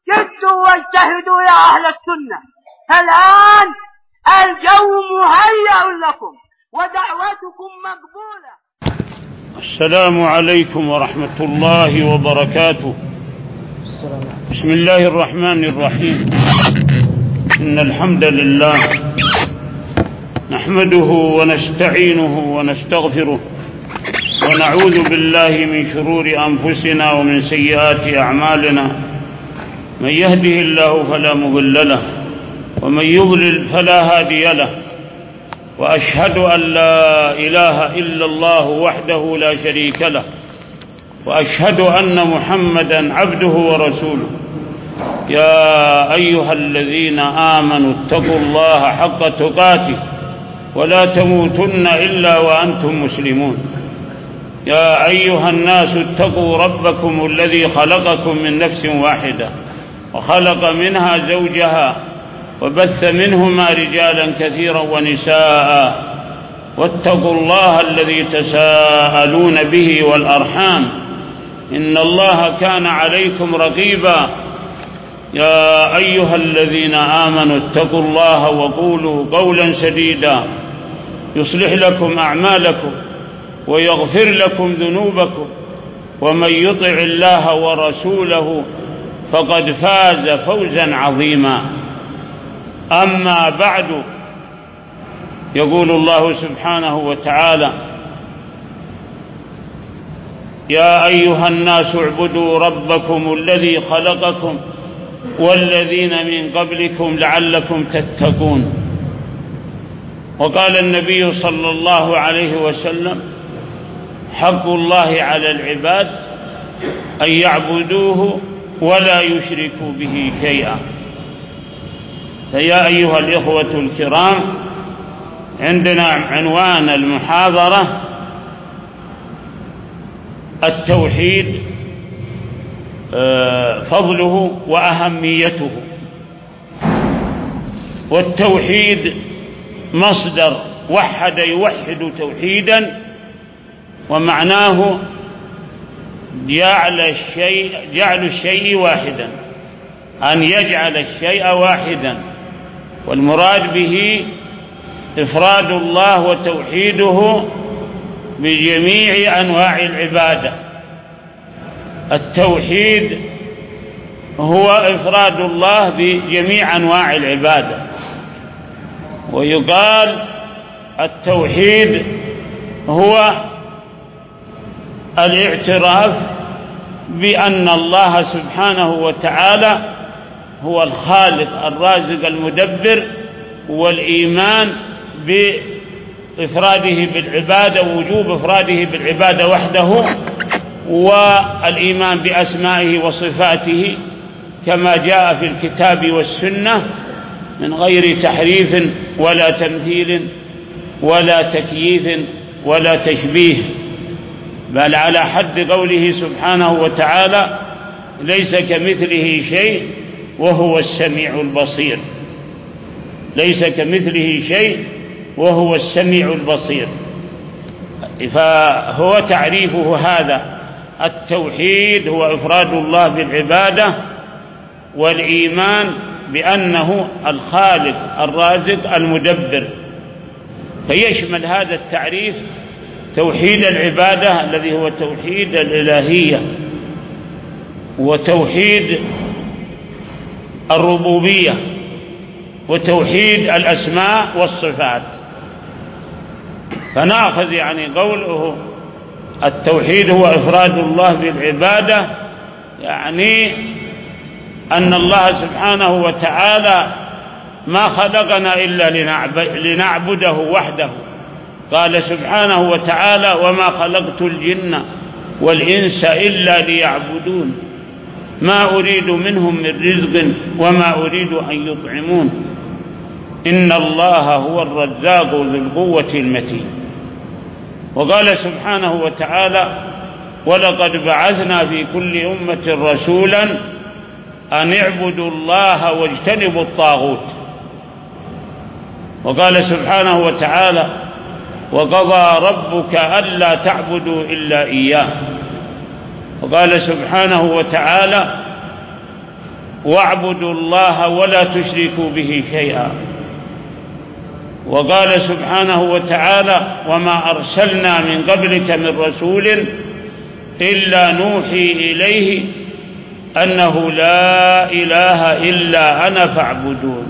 جدوا واجتهدوا يا أهل السنة، الآن الجو مهيأ لكم ودعوتكم مقبولة. السلام عليكم ورحمة الله وبركاته. بسم الله الرحمن الرحيم. إن الحمد لله نحمده ونستعينه ونستغفره ونعوذ بالله من شرور أنفسنا ومن سيئات أعمالنا. من يهده الله فلا مضل له ومن يضلل فلا هادي له، وأشهد أن لا إله إلا الله وحده لا شريك له، وأشهد أن محمدًا عبده ورسوله. يا أيها الذين آمنوا اتقوا الله حق تقاته ولا تموتن إلا وأنتم مسلمون. يا أيها الناس اتقوا ربكم الذي خلقكم من نفس واحدة وخلق منها زوجها وبث منهما رجالا كثيرا ونساء، واتقوا الله الذي تساءلون به والأرحام إن الله كان عليكم رقيبا. يا أيها الذين آمنوا اتقوا الله وقولوا قولا سديدا يصلح لكم أعمالكم ويغفر لكم ذنوبكم، ومن يطع الله ورسوله فقد فاز فوزا عظيما. أما بعد، يقول الله سبحانه وتعالى: يا أيها الناس اعبدوا ربكم الذي خلقكم والذين من قبلكم لعلكم تتقون. وقال النبي صلى الله عليه وسلم: حق الله على العباد أن يعبدوه ولا يشركوا به شيئا. فيا أيها الإخوة الكرام، عندنا عنوان المحاضرة التوحيد، فضله وأهميته. والتوحيد مصدر وحد يوحد توحيدا، ومعناه جعل الشيء واحدا، أن يجعل الشيء واحدا، والمراد به إفراد الله وتوحيده بجميع أنواع العبادة. التوحيد هو إفراد الله بجميع أنواع العبادة. ويقال التوحيد هو الاعتراف بأن الله سبحانه وتعالى هو الخالق الرازق المدبر، والإيمان بإفراده بالعبادة، ووجوب إفراده بالعبادة وحده، والإيمان بأسمائه وصفاته كما جاء في الكتاب والسنة من غير تحريف ولا تمثيل ولا تكييف ولا تشبيه، بل على حد قوله سبحانه وتعالى: ليس كمثله شيء وهو السميع البصير. ليس كمثله شيء وهو السميع البصير. فهو تعريفه هذا: التوحيد هو إفراد الله بالعبادة، والإيمان بأنه الخالق الرازق المدبر. فيشمل هذا التعريف توحيد العبادة الذي هو توحيد الإلهية، وتوحيد الربوبية، وتوحيد الأسماء والصفات. فنأخذ قوله التوحيد هو إفراد الله بالعبادة، يعني أن الله سبحانه وتعالى ما خلقنا إلا لنعبده وحده. قال سبحانه وتعالى: وما خلقت الجن والإنس إلا ليعبدون ما أريد منهم من رزق وما أريد أن يطعمون إن الله هو الرزاق ذو القوة المتين. وقال سبحانه وتعالى: ولقد بعثنا في كل أمة رسولا أن اعبدوا الله واجتنبوا الطاغوت. وقال سبحانه وتعالى: وقضى ربك ألا تعبدوا إلا إياه. وقال سبحانه وتعالى: واعبدوا الله ولا تشركوا به شيئا. وقال سبحانه وتعالى: وما أرسلنا من قبلك من رسول إلا نوحي إليه أنه لا إله إلا أنا فاعبدون.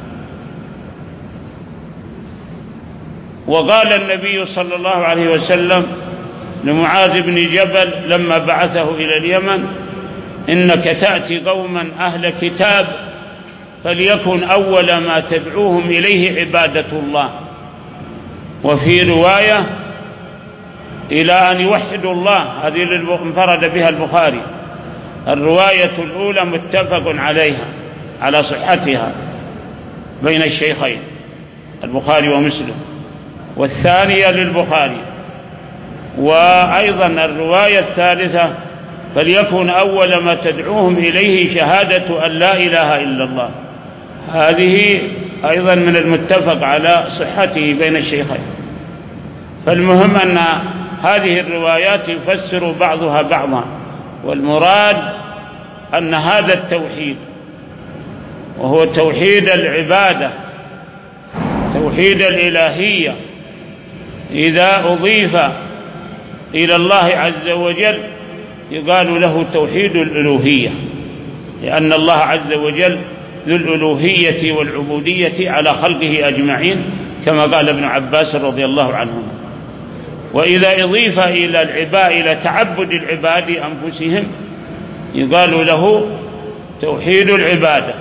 وقال النبي صلى الله عليه وسلم لمعاذ بن جبل لما بعثه إلى اليمن: إنك تأتي قوما أهل كتاب فليكن أول ما تدعوهم إليه عبادة الله. وفي رواية: إلى أن يوحدوا الله. هذه انفرد بها البخاري. الرواية الأولى متفق عليها على صحتها بين الشيخين البخاري ومسلم، والثانية للبخاري. وأيضا الرواية الثالثة: فليكن أول ما تدعوهم إليه شهادة أن لا إله إلا الله. هذه أيضا من المتفق على صحته بين الشيخين. فالمهم أن هذه الروايات يفسر بعضها بعضا، والمراد أن هذا التوحيد وهو توحيد العبادة، توحيد الإلهية، إذا أضيف إلى الله عز وجل يقال له توحيد الألوهية، لأن الله عز وجل ذو الألوهية والعبودية على خلقه أجمعين، كما قال ابن عباس رضي الله عنهما. وإذا أضيف إلى تعبد العباد أنفسهم يقال له توحيد العبادة،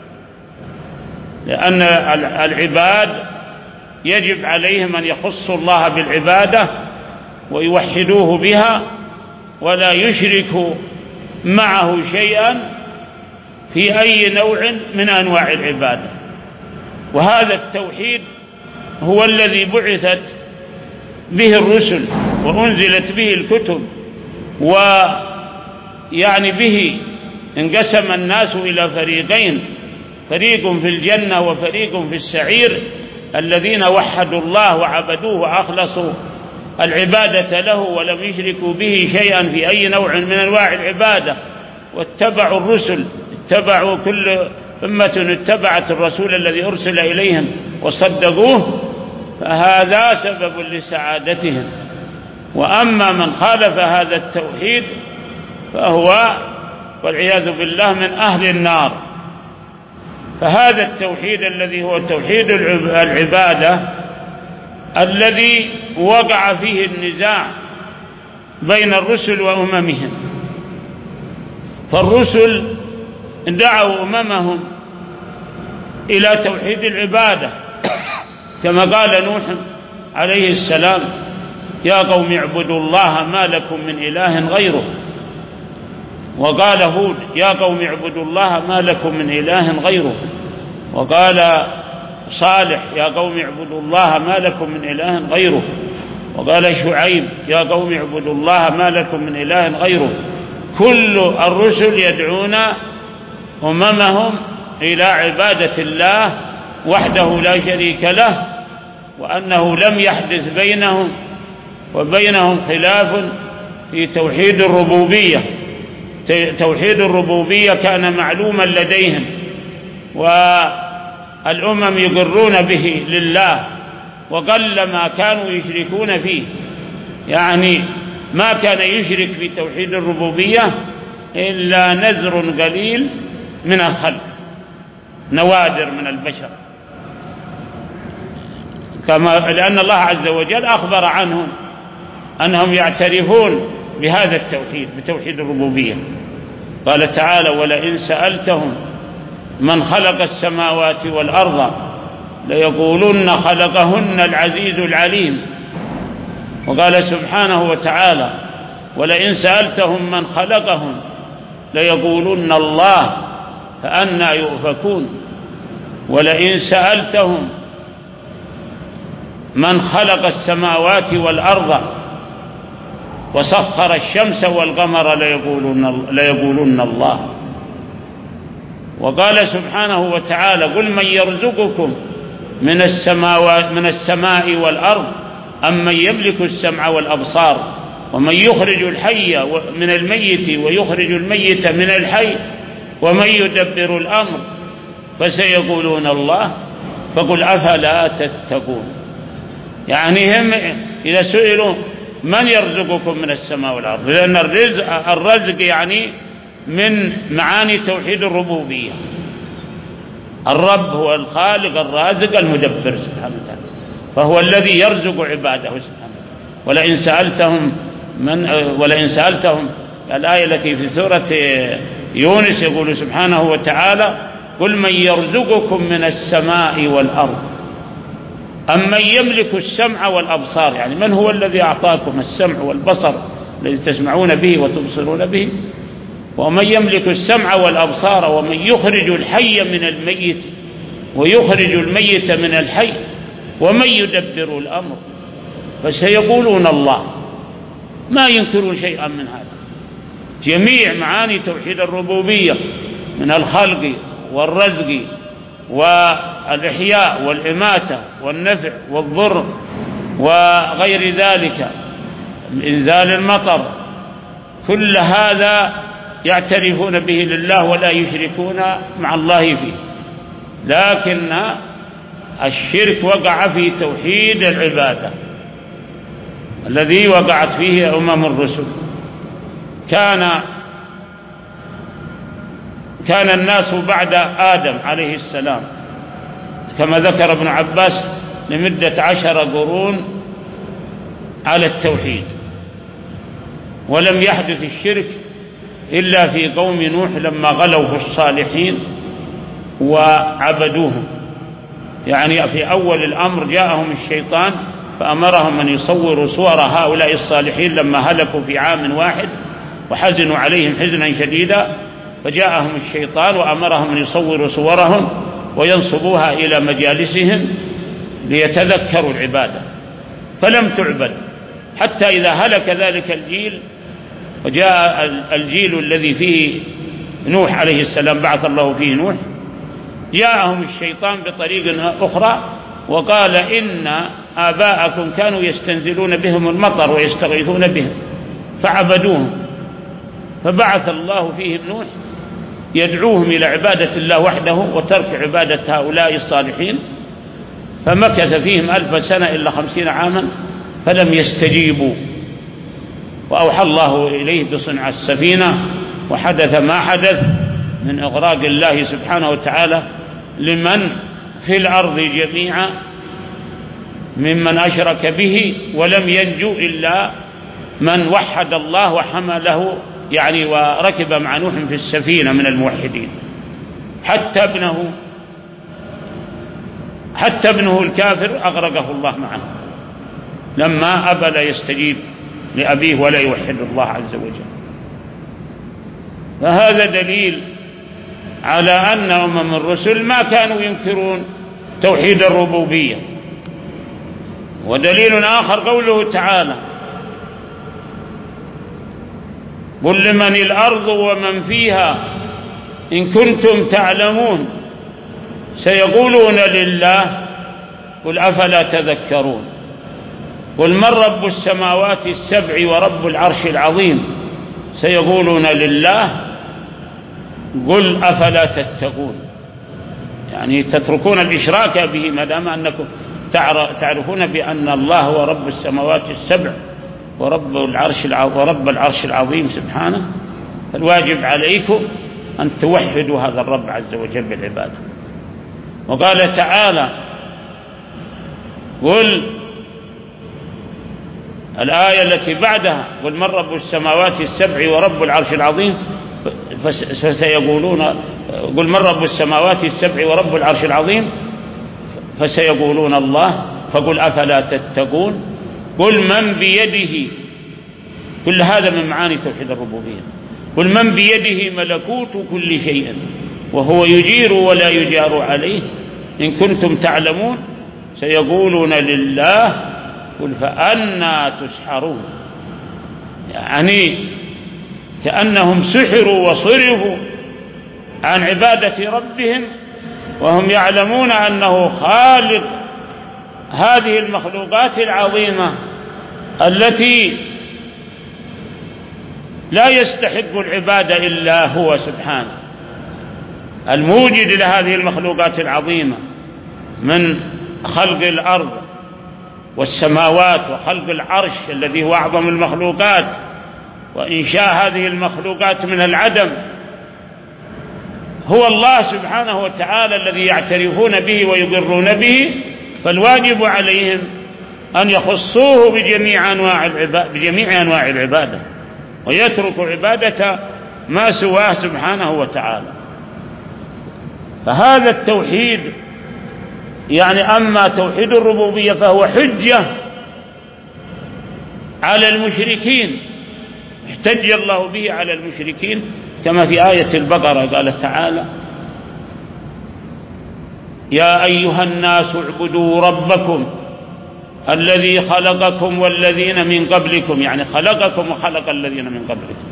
لأن العباد يجب عليهم أن يخصوا الله بالعبادة ويوحدوه بها، ولا يشركوا معه شيئا في أي نوع من أنواع العبادة. وهذا التوحيد هو الذي بعثت به الرسل وأنزلت به الكتب، ويعني به انقسم الناس إلى فريقين: فريق في الجنة وفريق في السعير، الذين وحدوا الله وعبدوه وأخلصوا العبادة له ولم يشركوا به شيئا في أي نوع من أنواع العبادة، واتبعوا الرسل، اتبعوا كل أمة اتبعت الرسول الذي أرسل إليهم وصدقوه، فهذا سبب لسعادتهم. وأما من خالف هذا التوحيد فهو والعياذ بالله من أهل النار. فهذا التوحيد الذي هو توحيد العبادة الذي وقع فيه النزاع بين الرسل وأممهم. فالرسل دعوا أممهم إلى توحيد العبادة، كما قال نوح عليه السلام: يا قوم اعبدوا الله ما لكم من إله غيره. وقال هود: يا قوم اعبدوا الله ما لكم من إله غيره. وقال صالح: يا قوم اعبدوا الله ما لكم من إله غيره. وقال شعيب: يا قوم اعبدوا الله ما لكم من إله غيره. كل الرسل يدعون أممهم إلى عبادة الله وحده لا شريك له، وأنه لم يحدث بينهم وبينهم خلاف في توحيد الربوبية. توحيد الربوبية كان معلوما لديهم، والأمم يقرون به لله، وقل ما كانوا يشركون فيه. يعني ما كان يشرك في توحيد الربوبية إلا نذر قليل من الخلق، نوادر من البشر، لأن الله عز وجل أخبر عنهم أنهم يعترفون بهذا التوحيد، بتوحيد الربوبية. قال تعالى: ولئن سألتهم من خلق السماوات والأرض ليقولن خلقهن العزيز العليم. وقال سبحانه وتعالى: ولئن سألتهم من خلقهم ليقولن الله فأنى يؤفكون. ولئن سألتهم من خلق السماوات والأرض وسخر الشمس والقمر ليقولن الله. وقال سبحانه وتعالى: قل من يرزقكم من السماء والأرض أم من يملك السمع والأبصار ومن يخرج الحي من الميت ويخرج الميت من الحي ومن يدبر الأمر فسيقولون الله فقل أفلا تتقون. يعني هم إذا سئلوا من يرزقكم من السماء والأرض، لأن الرزق يعني من معاني توحيد الربوبية. الرب هو الخالق الرازق المدبر سبحانه وتعالى، فهو الذي يرزق عباده سبحانه. ولئن سألتهم الآية التي في سورة يونس يقول سبحانه وتعالى قل من يرزقكم من السماء والأرض أمن يملك السمع والأبصار، يعني من هو الذي أعطاكم السمع والبصر الذي تسمعون به وتبصرون به، ومن يملك السمع والأبصار ومن يخرج الحي من الميت ويخرج الميت من الحي ومن يدبر الأمر فسيقولون الله. ما ينكرون شيئا من هذا. جميع معاني توحيد الربوبية من الخلق والرزق والإحياء والإماتة والنفع والضر وغير ذلك، إنزال المطر، كل هذا يعترفون به لله ولا يشركون مع الله فيه. لكن الشرك وقع في توحيد العبادة الذي وقعت فيه الرسل. كان الناس بعد آدم عليه السلام كما ذكر ابن عباس لمدة 10 قرون على التوحيد، ولم يحدث الشرك إلا في قوم نوح لما غلوا في الصالحين وعبدوهم. يعني في أول الأمر جاءهم الشيطان فأمرهم أن يصوروا صور هؤلاء الصالحين لما هلكوا في عام واحد وحزنوا عليهم حزنا شديدا، فجاءهم الشيطان وأمرهم أن يصوروا صورهم وينصبوها إلى مجالسهم ليتذكروا العبادة، فلم تعبد حتى إذا هلك ذلك الجيل وجاء الجيل الذي فيه نوح عليه السلام بعث الله فيه نوح، جاءهم الشيطان بطريق أخرى وقال إن آباءكم كانوا يستنزلون بهم المطر ويستغيثون بهم فعبدوهم، فبعث الله فيهم نوح يدعوهم إلى عبادة الله وحده وترك عبادة هؤلاء الصالحين، فمكث فيهم 1000 سنة إلا 50 عاما فلم يستجيبوا، وأوحى الله إليه بصنع السفينة وحدث ما حدث من إغراق الله سبحانه وتعالى لمن في الأرض جميعا ممن أشرك به، ولم ينجو إلا من وحد الله وحمله يعني وركب مع نوح في السفينة من الموحدين، حتى ابنه الكافر أغرقه الله معه لما أبى لا يستجيب لأبيه ولا يوحد الله عز وجل. فهذا دليل على أن الرسل ما كانوا ينكرون توحيد الربوبية. ودليل آخر قوله تعالى قل لمن الأرض ومن فيها إن كنتم تعلمون سيقولون لله قل أفلا تذكرون. قل من رب السماوات السبع ورب العرش العظيم سيقولون لله قل أفلا تتقون. يعني تتركون الإشراك به ما دام أنكم تعرفون بأن الله هو رب السماوات السبع ورب العرش العظيم سبحانه، فالواجب عليكم أن توحدوا هذا الرب عز وجل بالعبادة. وقال تعالى قل الآية التي بعدها قل من رب السماوات السبع ورب العرش العظيم فسيقولون قل من رب السماوات السبع ورب العرش العظيم فسيقولون الله فقل أفلا تتقون. قل من بيده، كل هذا من معاني توحيد الربوبية، قل من بيده ملكوت كل شيء وهو يجير ولا يجار عليه إن كنتم تعلمون سيقولون لله قل فأنى تسحرون. يعني كأنهم سحروا وصرفوا عن عبادة ربهم وهم يعلمون أنه خالق هذه المخلوقات العظيمة التي لا يستحق العبادة إلا هو سبحانه، الموجد لهذه المخلوقات العظيمة من خلق الأرض والسماوات وخلق العرش الذي هو أعظم المخلوقات وإنشاء هذه المخلوقات من العدم، هو الله سبحانه وتعالى الذي يعترفون به ويقرون به، فالواجب عليهم أن يخصوه بجميع أنواع العبادة ويتركوا عبادة ما سواه سبحانه وتعالى. فهذا التوحيد أما توحيد الربوبية فهو حجة على المشركين، احتج الله به على المشركين كما في آية البقرة قال تعالى: يا أيها الناس اعبدوا ربكم الذي خلقكم والذين من قبلكم، خلقكم وخلق الذين من قبلكم،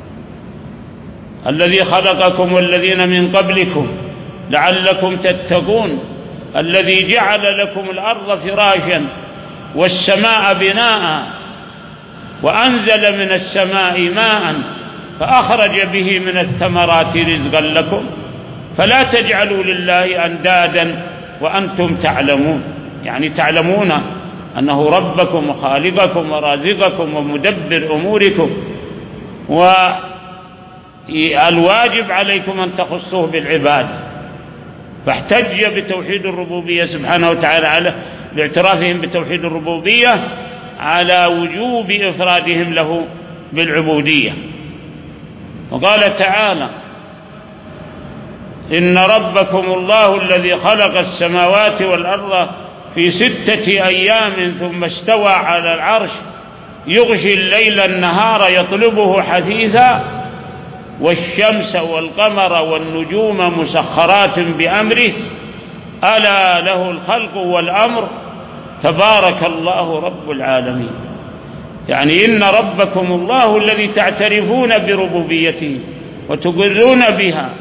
الذي خلقكم والذين من قبلكم لعلكم تتقون، الذي جعل لكم الأرض فراشا والسماء بناء وأنزل من السماء ماء فأخرج به من الثمرات رزقا لكم فلا تجعلوا لله أندادا وأنتم تعلمون، تعلمون أنه ربكم وخالقكم ورازقكم ومدبر أموركم، والواجب عليكم أن تخصوه بالعبادة. فاحتج بتوحيد الربوبية سبحانه وتعالى على باعترافهم بتوحيد الربوبية على وجوب إفرادهم له بالعبودية. وقال تعالى: إن ربكم الله الذي خلق السماوات والأرض في 6 أيام ثم استوى على العرش يغشي الليل النهار يطلبه حثيثا والشمس والقمر والنجوم مسخرات بأمره ألا له الخلق والأمر تبارك الله رب العالمين. إن ربكم الله الذي تعترفون بربوبيته وتقرون بها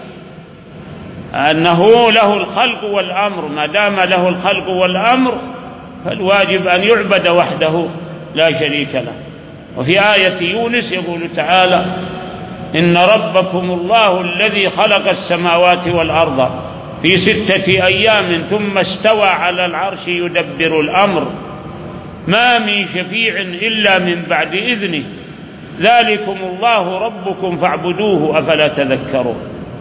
أنه له الخلق والأمر، ما دام له الخلق والأمر فالواجب أن يعبد وحده لا شريك له. وفي آية يونس يقول تعالى: إن ربكم الله الذي خلق السماوات والأرض في 6 أيام ثم استوى على العرش يدبر الأمر ما من شفيع إلا من بعد إذنه ذلكم الله ربكم فاعبدوه أفلا تذكرون.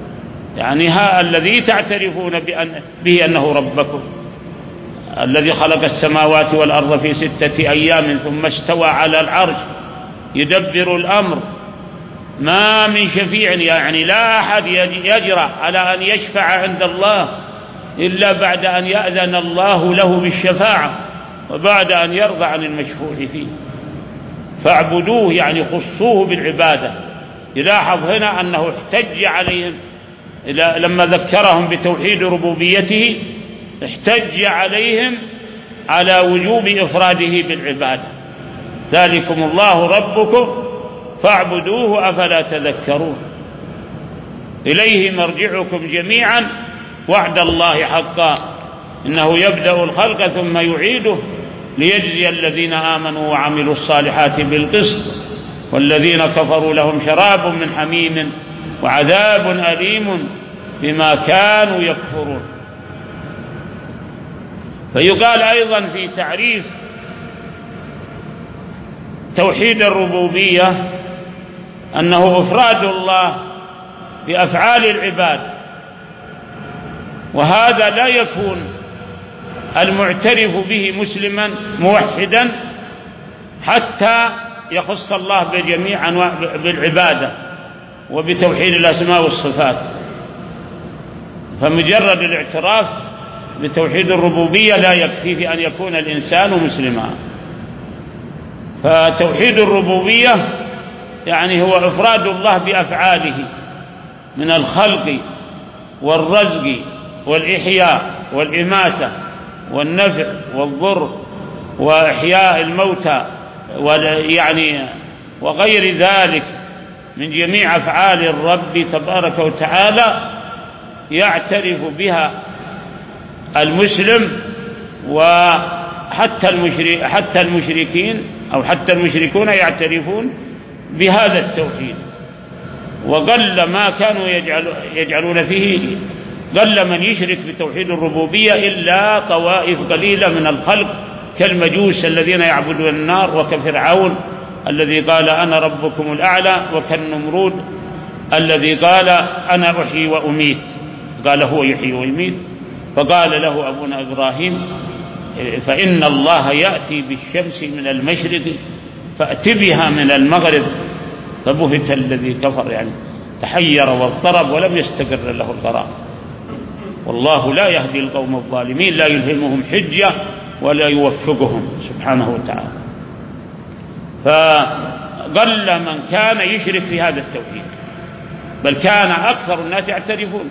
الذي تعترفون به أنه ربكم الذي خلق السماوات والأرض في 6 أيام ثم استوى على العرش يدبر الأمر ما من شفيع، لا أحد يجرأ على أن يشفع عند الله إلا بعد أن يأذن الله له بالشفاعة وبعد أن يرضى عن المشفوع فيه. فاعبدوه خصوه بالعبادة. يلاحظ هنا أنه احتج عليهم لما ذكرهم بتوحيد ربوبيته، احتج عليهم على وجوب إفراده بالعبادة. ذلكم الله ربكم فاعبدوه أفلا تذكرون. إليه مرجعكم جميعا وعد الله حقا إنه يبدأ الخلق ثم يعيده ليجزي الذين آمنوا وعملوا الصالحات بالقسط والذين كفروا لهم شراب من حميم وعذاب أليم بما كانوا يكفرون. فيقال أيضا في تعريف توحيد الربوبية أنه إفراد الله بأفعال العباد، وهذا لا يكون المعترف به مسلما موحدا حتى يخص الله بجميع أنواع بالعبادة وبتوحيد الأسماء والصفات. فمجرد الاعتراف بتوحيد الربوبية لا يكفي في أن يكون الإنسان مسلما. فتوحيد الربوبية هو إفراد الله بأفعاله من الخلق والرزق والإحياء والإماتة والنفع والضر وإحياء الموتى وغير ذلك من جميع أفعال الرب تبارك وتعالى يعترف بها المسلم، وحتى المشركين أو حتى المشركون يعترفون بهذا التوحيد. وقل ما كانوا يجعلون فيه، قل من يشرك بتوحيد الربوبية إلا طوائف قليلة من الخلق كالمجوس الذين يعبدون النار، وكفرعون الذي قال أنا ربكم الأعلى، وكالنمرود الذي قال أنا أحيي وأميت، قال هو يحيي ويميت. فقال له أبونا إبراهيم فإن الله يأتي بالشمس من المشرق فأت بها من المغرب، فبهت الذي كفر، يعني تحير واضطرب ولم يستقر له القرار. والله لا يهدي القوم الظالمين، لا يلهمهم حجة ولا يوفقهم سبحانه وتعالى. فقل من كان يشرك في هذا التوحيد، بل كان أكثر الناس يعترفون.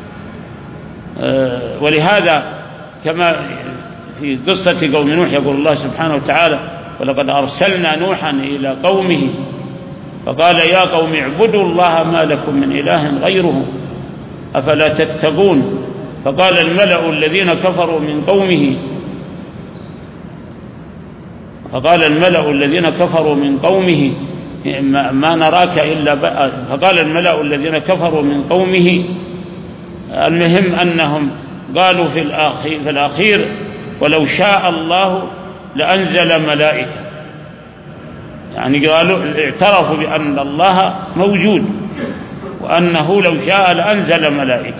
ولهذا كما في قصة قوم نوح يقول الله سبحانه وتعالى ولقد أرسلنا نوحا إلى قومه فقال يا قوم اعبدوا الله ما لكم من إله غيره أفلا تتقون. فقال الملأ الذين كفروا من قومه ما نراك إلا فقال الملأ الذين كفروا من قومه، المهم أنهم قالوا في الأخير ولو شاء الله لأنزل ملائكة، يعني قالوا اعترفوا بأن الله موجود وأنه لو شاء لأنزل ملائكة.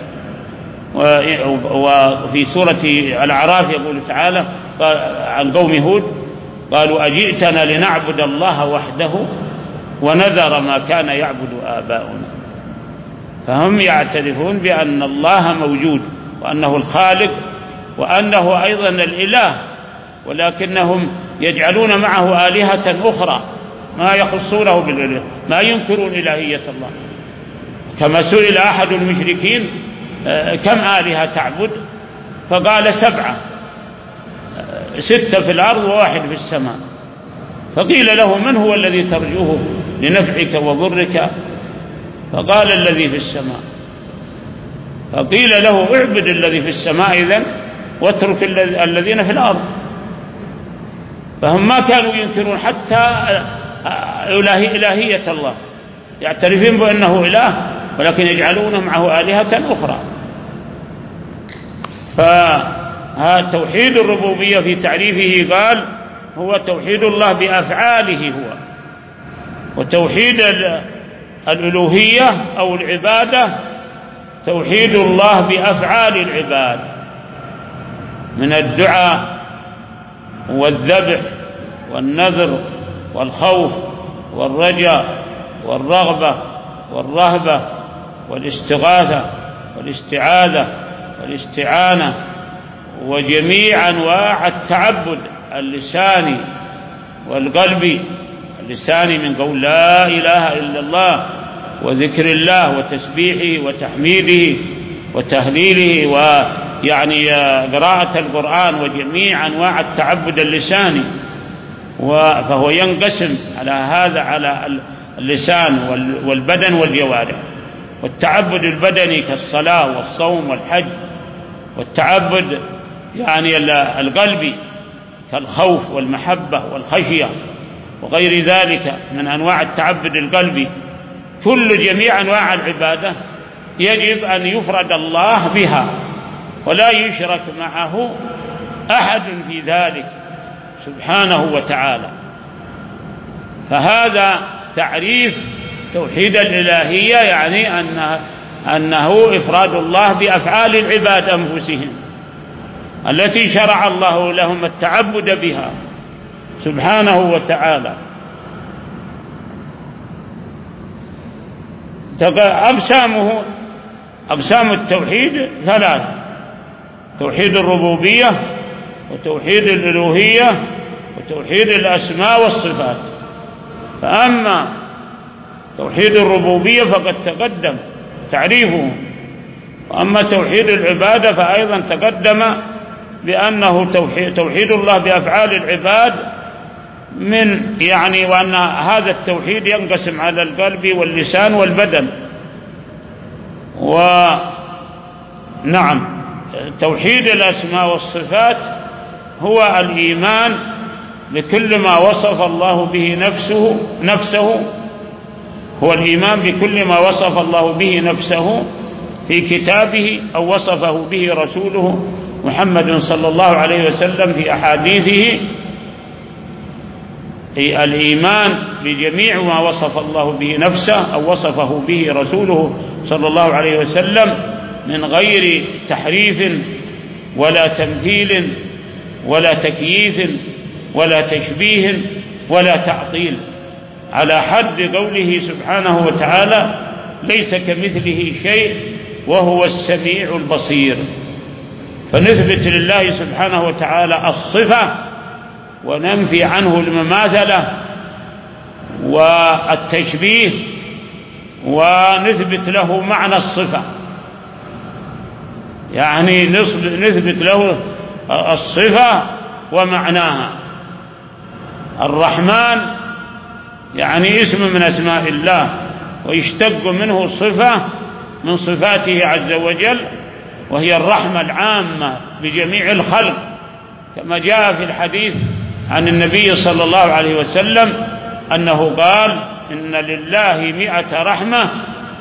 وفي سورة الأعراف يقول تعالى عن قوم هود قالوا أجئتنا لنعبد الله وحده ونذر ما كان يعبد آباؤنا. فهم يعترفون بأن الله موجود وأنه الخالق وأنه أيضا الإله، ولكنهم يجعلون معه آلهة أخرى ما يخصونه بالإله، ما ينكرون إلهية الله. كما سئل أحد المشركين كم آلهة تعبد؟ فقال 7، 6 في الأرض و1 في السماء. فقيل له من هو الذي ترجوه لنفعك وضرك؟ فقال الذي في السماء. فقيل له اعبد الذي في السماء إذن واترك الذين في الأرض. فهم ما كانوا ينكرون حتى إلهية الله، يعترفون بأنه إله ولكن يجعلون معه آلهة أخرى. فتوحيد الربوبية في تعريفه قال هو توحيد الله بأفعاله هو، وتوحيد الألوهية أو العبادة توحيد الله بأفعال العباد من الدعاء والذبح والنذر والخوف والرجاء والرغبة والرهبة والاستغاثة والاستعاذة والاستعانة وجميع أنواع التعبد اللساني والقلبي. اللساني من قول لا إله إلا الله وذكر الله وتسبيحه وتحميده وتهليله ويعني قراءة القرآن وجميع أنواع التعبد اللساني. فهو ينقسم على هذا على اللسان والبدن والجوارح. والتعبد البدني كالصلاة والصوم والحج، والتعبد يعني القلبي كالخوف والمحبة والخشية وغير ذلك من أنواع التعبد القلبي. جميع أنواع العبادة يجب أن يفرد الله بها ولا يشرك معه أحد في ذلك سبحانه وتعالى. فهذا تعريف توحيد الإلهية، يعني أنه إفراد الله بأفعال العباد أنفسهم التي شرع الله لهم التعبد بها سبحانه وتعالى. أقسام التوحيد 3: توحيد الربوبية وتوحيد الألوهية وتوحيد الأسماء والصفات. فأما توحيد الربوبية فقد تقدم تعريفه، وأما توحيد العبادة فأيضا تقدم بأنه توحيد الله بأفعال العباد وأن هذا التوحيد ينقسم على القلب واللسان والبدن. ونعم توحيد الأسماء والصفات هو الإيمان بكل ما وصف الله به نفسه هو الإيمان بكل ما وصف الله به نفسه في كتابه أو وصفه به رسوله محمد صلى الله عليه وسلم في أحاديثه، الإيمان بجميع ما وصف الله به نفسه أو وصفه به رسوله صلى الله عليه وسلم من غير تحريف ولا تمثيل ولا تكييف ولا تشبيه ولا تعطيل، على حد قوله سبحانه وتعالى: ليس كمثله شيء وهو السميع البصير. فنثبت لله سبحانه وتعالى الصفة وننفي عنه المماثلة والتشبيه، ونثبت له معنى الصفة، يعني نثبت له الصفة ومعناها. الرحمن يعني اسم من أسماء الله، ويشتق منه صفة من صفاته عز وجل، وهي الرحمة العامة بجميع الخلق، كما جاء في الحديث عن النبي صلى الله عليه وسلم أنه قال: إن لله 100 رحمة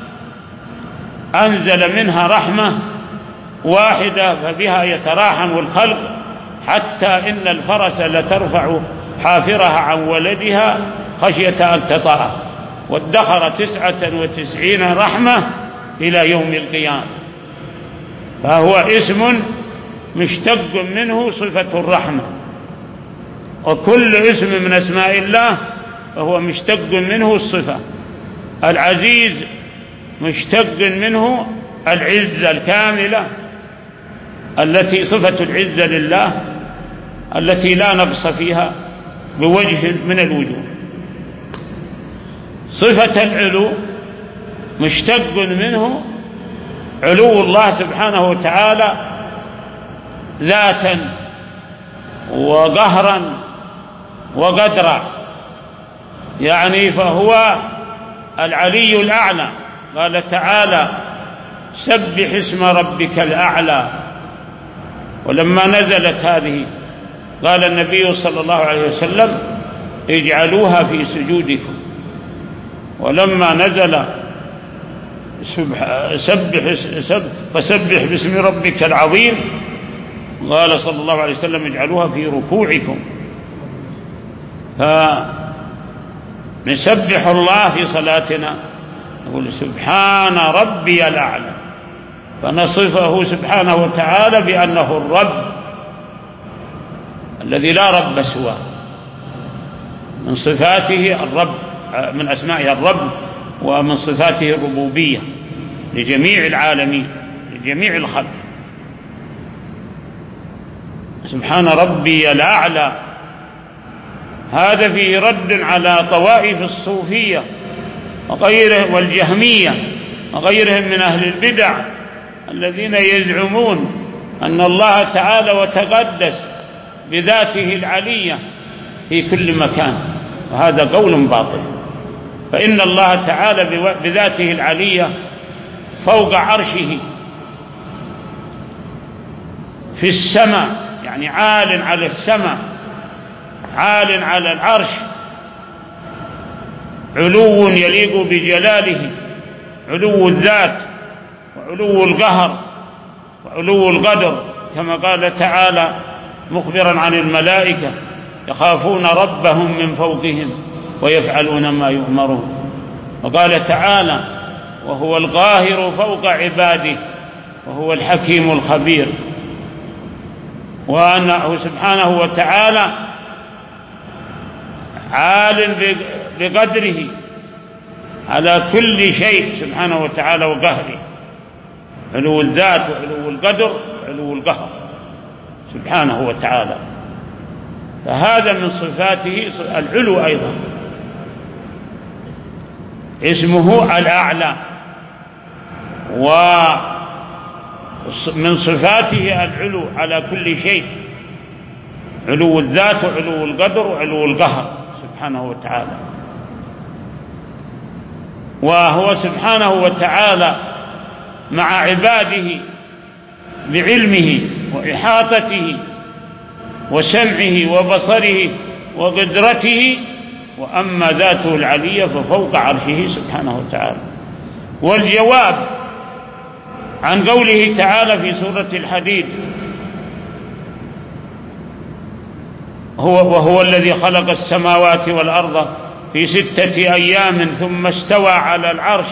أنزل منها رحمة واحدة فبها يتراحم الخلق، حتى إن الفرس لترفع حافرها عن ولدها خشية أن تطأه، وادخر 99 رحمة إلى يوم القيامة. فهو اسم مشتق منه صفة الرحمة، وكل اسم من أسماء الله فهو مشتق منه الصفة. العزيز مشتق منه العزة الكاملة التي صفة العزة لله التي لا نقص فيها بوجه من الوجوه. صفة العلو مشتق منه علو الله سبحانه وتعالى ذاتا وقهرا وقدرا، يعني فهو العلي الأعلى. قال تعالى: سبح اسم ربك الأعلى. ولما نزلت هذه قال النبي صلى الله عليه وسلم: اجعلوها في سجودكم. ولما نزل فسبح باسم ربك العظيم قال صلى الله عليه وسلم: اجعلوها في ركوعكم. فنسبح الله في صلاتنا، نقول: سبحان ربي الأعلى، فنصفه سبحانه وتعالى بأنه الرب الذي لا رب سواه. من صفاته الرب، من أسمائه الرب، ومن صفاته الربوبية لجميع العالمين لجميع الخلق. سبحان ربي الأعلى، هذا فيه رد على طوائف الصوفية وغيره والجهمية وغيرهم من أهل البدع الذين يزعمون أن الله تعالى وتقدس بذاته العلية في كل مكان، وهذا قول باطل. فإن الله تعالى بذاته العلية فوق عرشه في السماء، يعني عال على السماء، عال على العرش، علو يليق بجلاله، علو الذات وعلو القهر وعلو القدر، كما قال تعالى مخبرا عن الملائكة: يخافون ربهم من فوقهم ويفعلون ما يؤمرون. وقال تعالى: وهو القاهر فوق عباده وهو الحكيم الخبير. وأنه سبحانه وتعالى عال بقدره على كل شيء سبحانه وتعالى وقهره، علو الذات وعلو القدر وعلو القهر سبحانه وتعالى. فهذا من صفاته العلو أيضا، اسمه الأعلى. ومن صفاته العلو على كل شيء، علو الذات وعلو القدر وعلو القهر سبحانه وتعالى. وهو سبحانه وتعالى مع عباده بعلمه وإحاطته وسمعه وبصره وقدرته وأما ذاته العلية ففوق عرشه سبحانه وتعالى. والجواب عن قوله تعالى في سورة الحديد: وهو الذي خلق السماوات والأرض في 6 أيام ثم استوى على العرش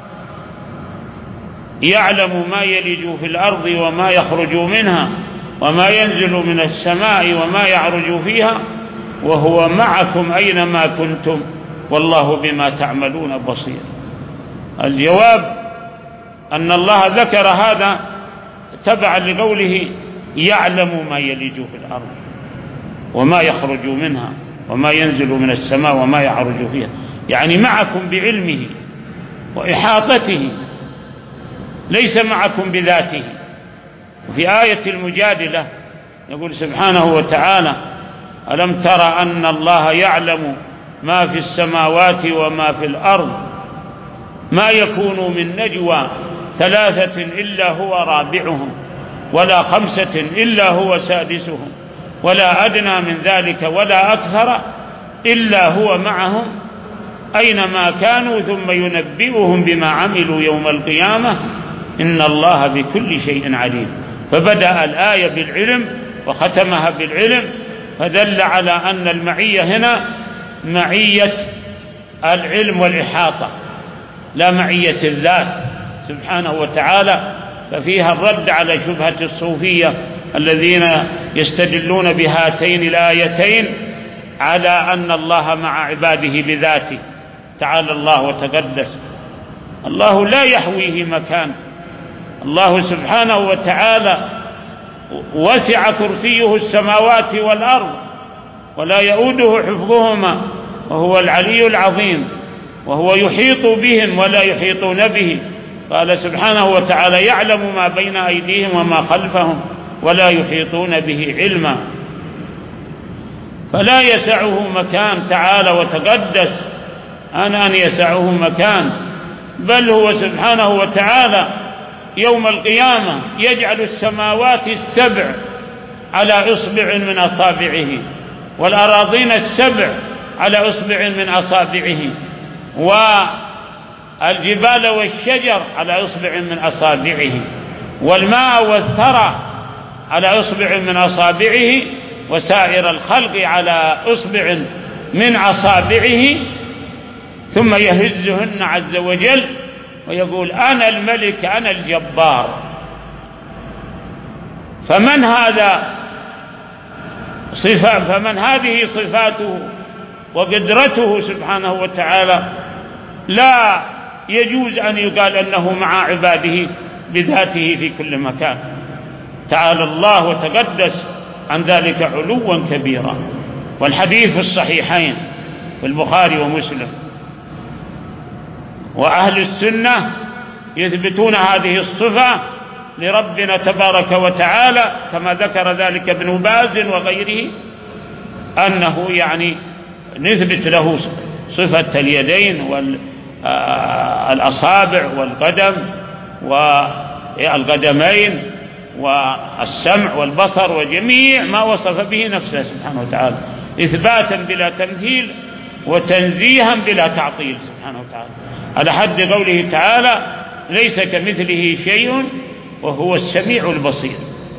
يعلم ما يلج في الأرض وما يخرج منها وما ينزل من السماء وما يعرج فيها وهو معكم أينما كنتم والله بما تعملون بصير. الجواب أن الله ذكر هذا تبعا لقوله: يعلم ما يلج في الأرض وما يخرج منها وما ينزل من السماء وما يعرج فيها، يعني معكم بعلمه وإحاطته، ليس معكم بذاته. وفي آية المجادلة يقول سبحانه وتعالى: ألم تر أن الله يعلم ما في السماوات وما في الأرض ما يكون من نجوى 3 إلا هو رابعهم ولا 5 إلا هو سادسهم ولا أدنى من ذلك ولا أكثر إلا هو معهم أينما كانوا ثم ينبئهم بما عملوا يوم القيامة إن الله بكل شيء عليم. فبدأ الآية بالعلم وختمها بالعلم، فدل على أن المعية هنا معية العلم والإحاطة لا معية الذات سبحانه وتعالى. ففيها الرد على شبهة الصوفية الذين يستدلون بهاتين الآيتين على أن الله مع عباده بذاته. تعالى الله وتقدس، الله لا يحويه مكان، الله سبحانه وتعالى وسع كرسيه السماوات والأرض ولا يؤوده حفظهما وهو العلي العظيم، وهو يحيط بهم ولا يحيطون به. قال سبحانه وتعالى: يعلم ما بين أيديهم وما خلفهم ولا يحيطون به علما. فلا يسعه مكان تعالى وتقدس أن يسعه مكان، بل هو سبحانه وتعالى يوم القيامة يجعل السماوات 7 على إصبع من أصابعه والأراضين 7 على إصبع من أصابعه والجبال والشجر على إصبع من أصابعه والماء والثرى على إصبع من أصابعه وسائر الخلق على إصبع من أصابعه، ثم يهزهن عز وجل ويقول: أنا الملك أنا الجبار. فمن هذه صفاته وقدرته سبحانه وتعالى، لا يجوز أن يقال أنه مع عباده بذاته في كل مكان. تعالى الله وتقدس عن ذلك علوا كبيرا. والحديث في الصحيحين في البخاري ومسلم. وأهل السنة يثبتون هذه الصفة لربنا تبارك وتعالى كما ذكر ذلك ابن باز وغيره، أنه يعني نثبت له صفة اليدين والأصابع والقدم والقدمين والسمع والبصر وجميع ما وصف به نفسه سبحانه وتعالى، إثباتا بلا تمثيل وتنزيها بلا تعطيل سبحانه وتعالى، على حد قوله تعالى: ليس كمثله شيء وهو السميع البصير.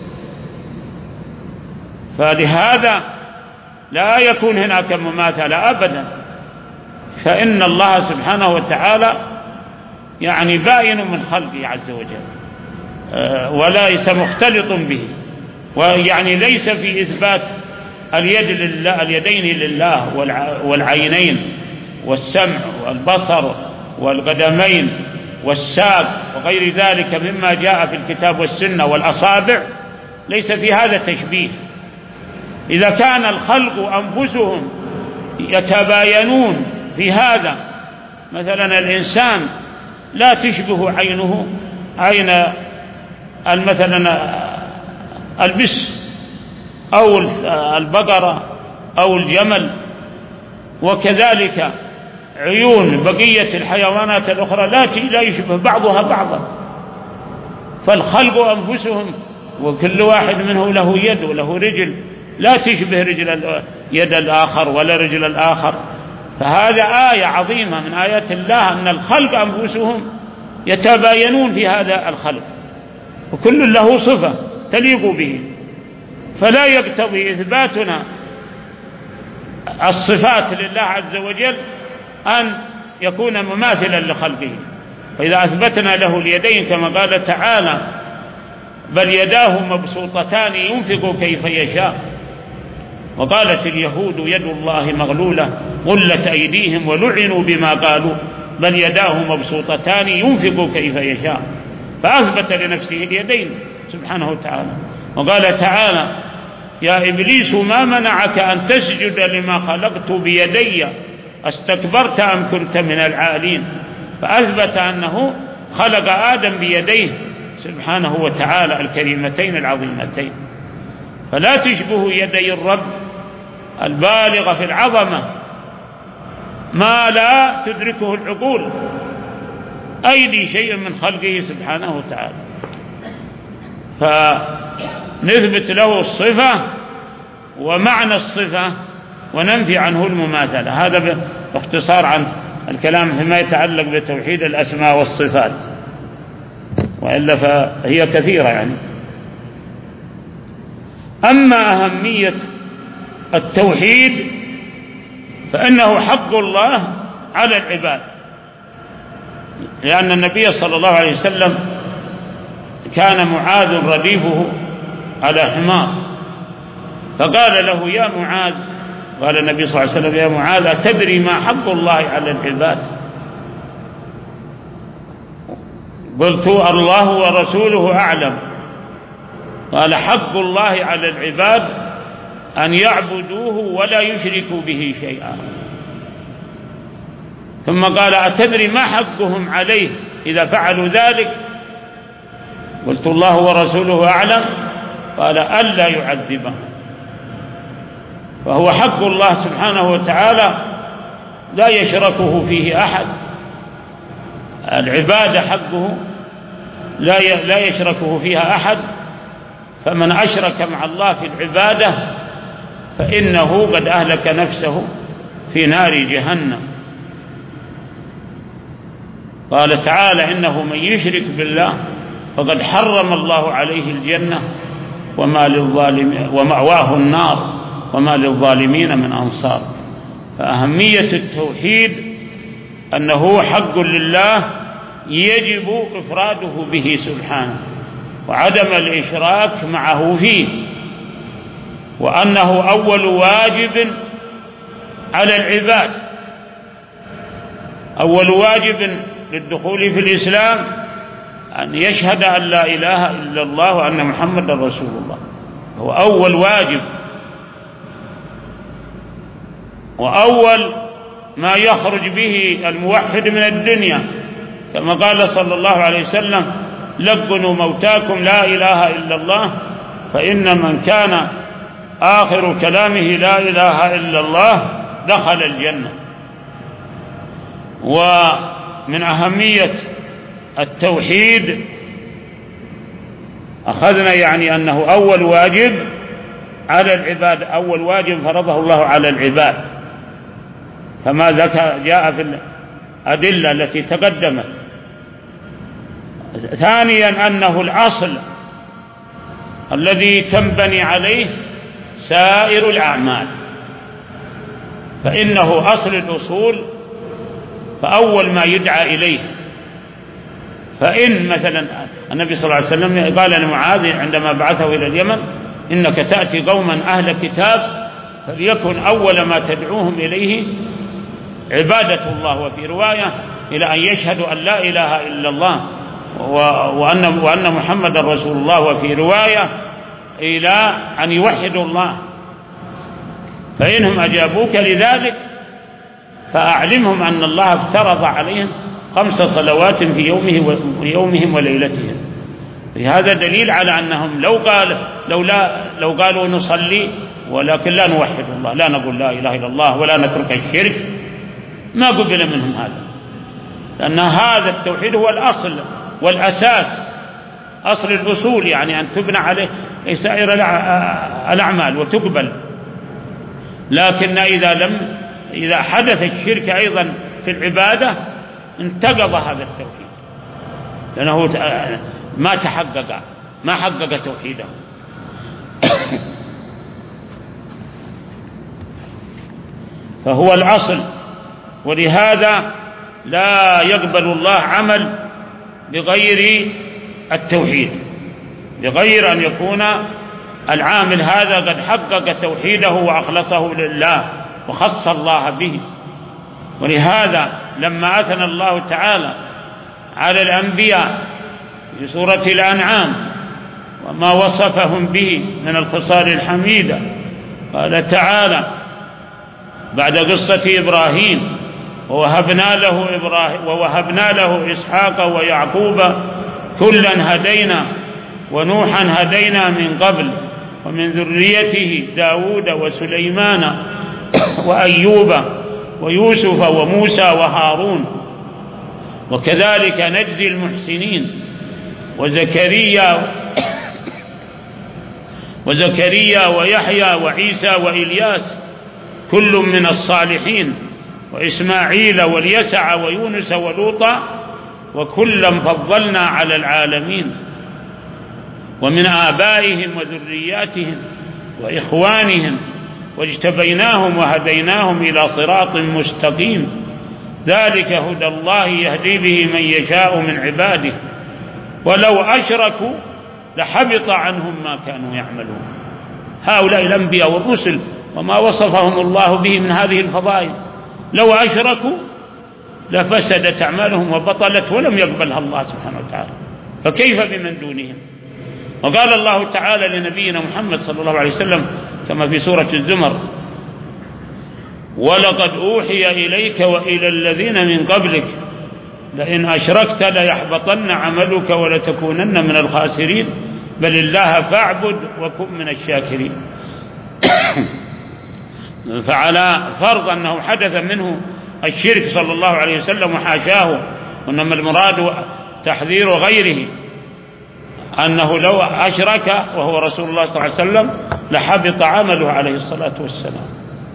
فلهذا لا يكون هناك مماثلة أبدا، فإن الله سبحانه وتعالى يعني باين من خلقه عز وجل وليس مختلط به، ويعني ليس في إثبات اليدين لله والعينين والسمع والبصر والقدمين والساق وغير ذلك مما جاء في الكتاب والسنة والأصابع، ليس في هذا تشبيه. إذا كان الخلق أنفسهم يتباينون في هذا، مثلا الإنسان لا تشبه عينه عين مثلا البس أو البقرة أو الجمل، وكذلك عيون بقية الحيوانات الأخرى لا يشبه بعضها بعضا. فالخلق أنفسهم وكل واحد منه له يد وله رجل لا تشبه يد الآخر ولا رجل الآخر، فهذا آية عظيمة من آيات الله، أن الخلق أنفسهم يتباينون في هذا الخلق، وكل له صفة تليق به، فلا يقتضي إثباتنا الصفات لله عز وجل أن يكون مماثلا لخلقه. وإذا أثبتنا له اليدين كما قال تعالى: بل يداه مبسوطتان ينفق كيف يشاء. وقالت اليهود: يد الله مغلولة غلت أيديهم ولعنوا بما قالوا بل يداه مبسوطتان ينفق كيف يشاء، فأثبت لنفسه اليدين سبحانه وتعالى. وقال تعالى: يا إبليس ما منعك أن تسجد لما خلقت بيدي استكبرت أم كنت من العالين، فأثبت أنه خلق آدم بيديه سبحانه وتعالى الكريمتين العظيمتين. فلا تشبه يدي الرب البالغة في العظمة ما لا تدركه العقول أيدي شيء من خلقه سبحانه وتعالى، فنثبت له الصفة ومعنى الصفة وننفي عنه المماثلة. هذا باختصار عن الكلام فيما يتعلق بتوحيد الأسماء والصفات، وإلا فهي كثيرة يعني. أما أهمية التوحيد فإنه حق الله على العباد، لأن النبي صلى الله عليه وسلم كان معاذ رديفه على حمار، فقال له: يا معاذ، قال النبي صلى الله عليه وسلم: يا معاذ، أتدري ما حق الله على العباد؟ قلت: الله ورسوله أعلم. قال: حق الله على العباد أن يعبدوه ولا يشركوا به شيئا. ثم قال: أتدري ما حقهم عليه إذا فعلوا ذلك؟ قلت: الله ورسوله أعلم. قال: ألا يعذبهم. فهو حق الله سبحانه وتعالى لا يشركه فيه أحد، العبادة حقه لا يشركه فيها أحد، فمن أشرك مع الله في العبادة فإنه قد أهلك نفسه في نار جهنم. قال تعالى: إنه من يشرك بالله فقد حرم الله عليه الجنة ومأواه النار وما للظالمين من أنصار. فأهمية التوحيد أنه حق لله يجب إفراده به سبحانه وعدم الإشراك معه فيه، وأنه أول واجب على العباد، أول واجب للدخول في الإسلام أن يشهد أن لا إله إلا الله وأن محمد رسول الله، هو أول واجب وأول ما يخرج به الموحد من الدنيا، كما قال صلى الله عليه وسلم: لقنوا موتاكم لا إله إلا الله، فإن من كان آخر كلامه لا إله إلا الله دخل الجنة. ومن أهمية التوحيد أخذنا يعني أنه أول واجب على العباد، أول واجب فرضه الله على العباد كما جاء في الأدلة التي تقدمت. ثانيا أنه الأصل الذي تنبني عليه سائر الأعمال، فإنه أصل الأصول، فأول ما يدعى إليه. فإن مثلا النبي صلى الله عليه وسلم قال لمعاذ عندما بعثه إلى اليمن: إنك تأتي قوما أهل كتاب فليكن أول ما تدعوهم إليه عبادة الله، وفي رواية إلى أن يشهدوا أن لا إله إلا الله وأن محمد رسول الله، وفي رواية إلى أن يوحدوا الله. فإنهم أجابوك لذلك فأعلمهم أن الله افترض عليهم 5 صلوات في يومهم وليلتهم. هذا دليل على أنهم لو قالوا نصلي ولكن لا نوحد الله، لا نقول لا إله إلا الله ولا نترك الشرك، ما قبل منهم هذا، لأن هذا التوحيد هو الأصل والأساس، أصل الأصول، يعني أن تبنى عليه سائر الأعمال وتقبل. لكن إذا لم إذا حدث الشرك أيضا في العبادة انتقض هذا التوحيد، لأنه ما حقق توحيده. فهو الأصل، ولهذا لا يقبل الله عمل بغير التوحيد، بغير أن يكون العامل هذا قد حقق توحيده وأخلصه لله وخص الله به. ولهذا لما أثنى الله تعالى على الأنبياء في سورة الأنعام وما وصفهم به من الخصال الحميدة، قال تعالى بعد قصة إبراهيم: ووهبنا له إسحاق ويعقوب كلا هدينا ونوحا هدينا من قبل ومن ذريته داود وسليمان وأيوب ويوسف وموسى وهارون وكذلك نجزي المحسنين وزكريا ويحيى وعيسى وإلياس كل من الصالحين وإسماعيل واليسع ويونس ولوطا وكلا فضلنا على العالمين ومن آبائهم وذرياتهم وإخوانهم واجتبيناهم وهديناهم إلى صراط مستقيم ذلك هدى الله يهدي به من يشاء من عباده ولو أشركوا لحبط عنهم ما كانوا يعملون. هؤلاء الأنبياء والرسل وما وصفهم الله به من هذه الفضائل لو أشركوا لفسدت أعمالهم وبطلت ولم يقبلها الله سبحانه وتعالى، فكيف بمن دونهم؟ وقال الله تعالى لنبينا محمد صلى الله عليه وسلم كما في سورة الزمر: ولقد أوحي إليك وإلى الذين من قبلك لئن أشركت ليحبطن عملك ولتكونن من الخاسرين بل الله فاعبد وكن من الشاكرين. فعلى فرض أنه حدث منه الشرك صلى الله عليه وسلم وحاشاه، وإنما المراد تحذير غيره أنه لو أشرك وهو رسول الله صلى الله عليه وسلم لحبط عمله عليه الصلاة والسلام.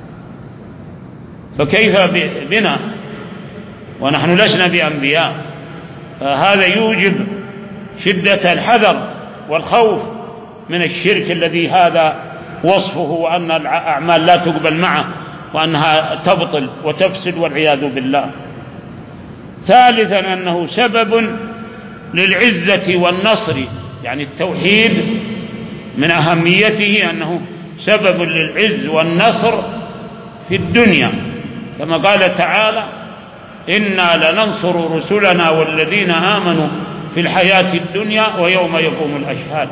فكيف بنا ونحن لسنا بأنبياء؟ فهذا يوجب شدة الحذر والخوف من الشرك الذي هذا وصفه، وأن الأعمال لا تقبل معه وأنها تبطل وتفسد والعياذ بالله. ثالثا أنه سبب للعزة والنصر، يعني التوحيد من أهميته أنه سبب للعز والنصر في الدنيا، كما قال تعالى: إنا لننصر رسلنا والذين آمنوا في الحياة الدنيا ويوم يقوم الأشهاد.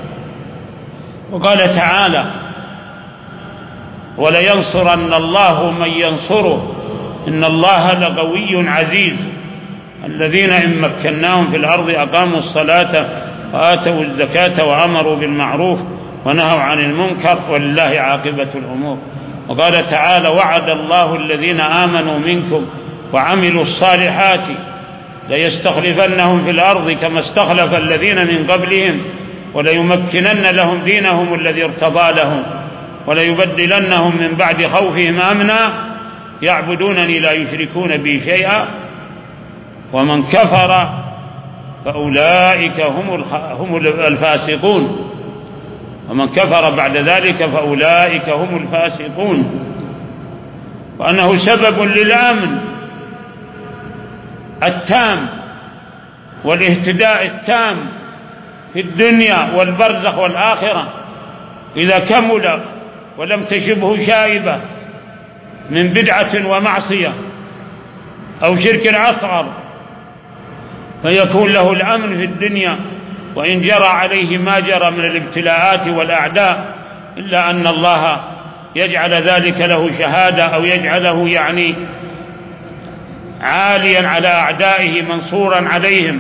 وقال تعالى: ولينصرن الله من ينصره إن الله لقوي عزيز الذين إن مكناهم في الأرض أقاموا الصلاة وآتوا الزكاة وأمروا بالمعروف ونهوا عن المنكر ولله عاقبة الأمور. وقال تعالى: وعد الله الذين آمنوا منكم وعملوا الصالحات ليستخلفنهم في الأرض كما استخلف الذين من قبلهم وليمكنن لهم دينهم الذي ارتضى لهم وليبدلنهم من بعد خوفهم أمنا يعبدونني لا يشركون بي شيئا ومن كفر فأولئك هم الفاسقون. ومن كفر بعد ذلك فأولئك هم الفاسقون. وأنه سبب للأمن التام والاهتداء التام في الدنيا والبرزخ والآخرة إذا كمل ولم تشبه شائبة من بدعة ومعصية أو شرك أصغر، فيكون له الأمن في الدنيا وإن جرى عليه ما جرى من الابتلاءات والأعداء، إلا أن الله يجعل ذلك له شهادة أو يجعله يعني عاليا على أعدائه منصورا عليهم،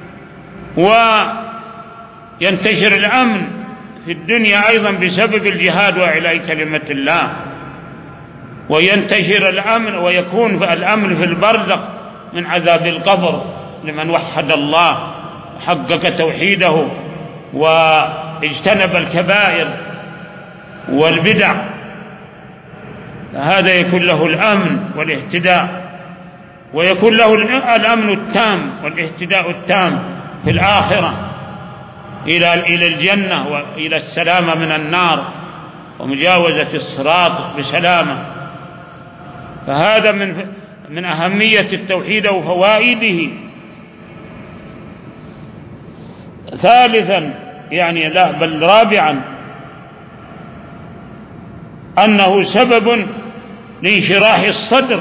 وينتشر الأمن في الدنيا أيضا بسبب الجهاد وإعلاء كلمة الله، وينتشر الأمن ويكون الأمن في البرزخ من عذاب القبر لمن وحد الله وحقق توحيده واجتنب الكبائر والبدع. هذا يكون له الأمن والاهتداء، ويكون له الأمن التام والاهتداء التام في الآخرة إلى الجنة وإلى السلامة من النار ومجاوزة الصراط بسلامة. فهذا من أهمية التوحيد وفوائده. ثالثا يعني لا بل رابعا أنه سبب لانشراح الصدر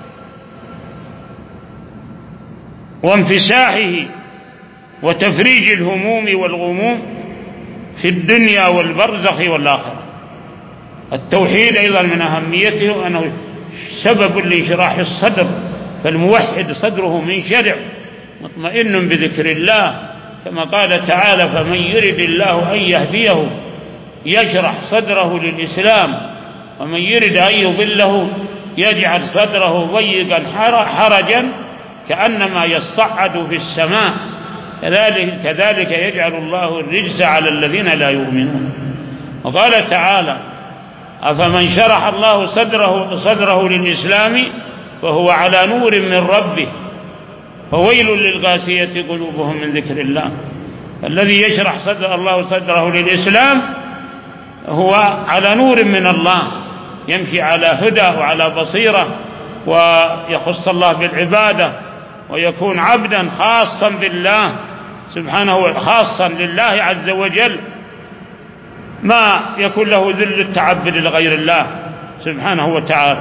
وانفساحه وتفريج الهموم والغموم في الدنيا والبرزخ والآخرة. التوحيد أيضا من أهميته أنه سبب لانشراح الصدر، فالموحد صدره منشرح مطمئن بذكر الله، كما قال تعالى: فمن يرد الله أن يهديه يشرح صدره للإسلام، ومن يرد أن يضله يجعل صدره ضيقا حرجا كأنما يصعد في السماء، كذلك يجعل الله الرجس على الذين لا يؤمنون. وقال تعالى: أفمن شرح الله صدره للإسلام فهو على نور من ربه فويل للقاسية قلوبهم من ذكر الله. الذي يشرح الله صدره للإسلام هو على نور من الله، يمشي على هدى وعلى بصيرة، ويخص الله بالعبادة ويكون عبدا خاصا بالله سبحانه، خاصا لله عز وجل، ما يكون له ذل التعبد لغير الله سبحانه وتعالى.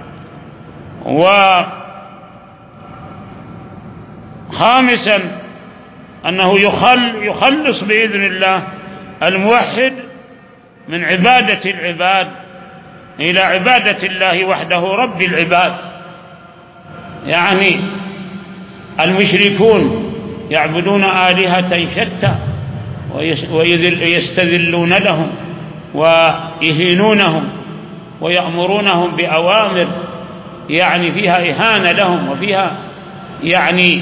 وخامسا أنه يخلص بإذن الله الموحد من عبادة العباد إلى عبادة الله وحده رب العباد. يعني المشركون يعبدون آلهة شتى ويستذلون لهم ويهينونهم ويأمرونهم بأوامر يعني فيها إهانة لهم وفيها يعني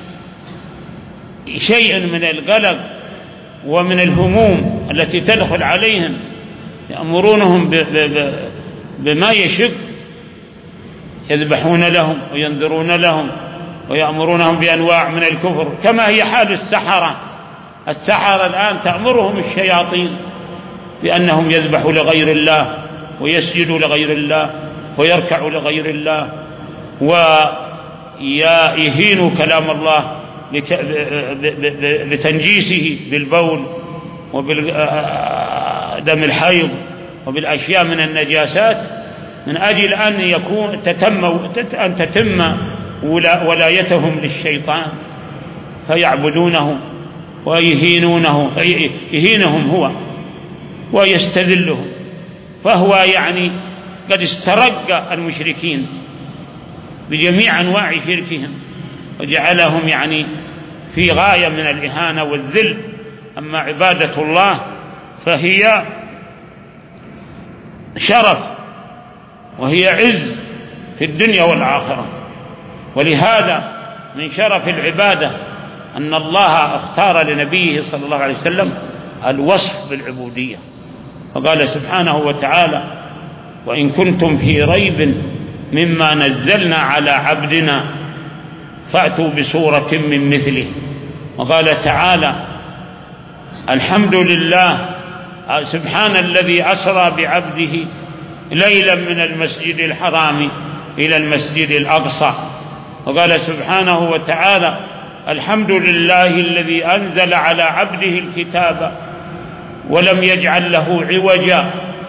شيء من القلق ومن الهموم التي تدخل عليهم، يأمرونهم بما يشق، يذبحون لهم وينذرون لهم ويأمرونهم بأنواع من الكفر، كما هي حال السحرة الآن تأمرهم الشياطين بأنهم يذبحوا لغير الله ويسجدوا لغير الله ويركعوا لغير الله ويهينوا كلام الله بتنجيسه بالبول وبالدم الحيض وبالأشياء من النجاسات، من أجل أن تتم ولايتهم للشيطان، فيعبدونه يهينهم هو ويستذلهم. فهو يعني قد استرق المشركين بجميع أنواع شركهم وجعلهم يعني في غاية من الإهانة والذل. أما عبادة الله فهي شرف وهي عز في الدنيا والآخرة. ولهذا من شرف العبادة أن الله اختار لنبيه صلى الله عليه وسلم الوصف بالعبودية، فقال سبحانه وتعالى: وإن كنتم في ريب مما نزلنا على عبدنا فأتوا بسورة من مثله. وقال تعالى: الحمد لله سبحان الذي أسرى بعبده ليلا من المسجد الحرام إلى المسجد الأقصى. وقال سبحانه وتعالى: الحمد لله الذي أنزل على عبده الكتاب ولم يجعل له عوجا.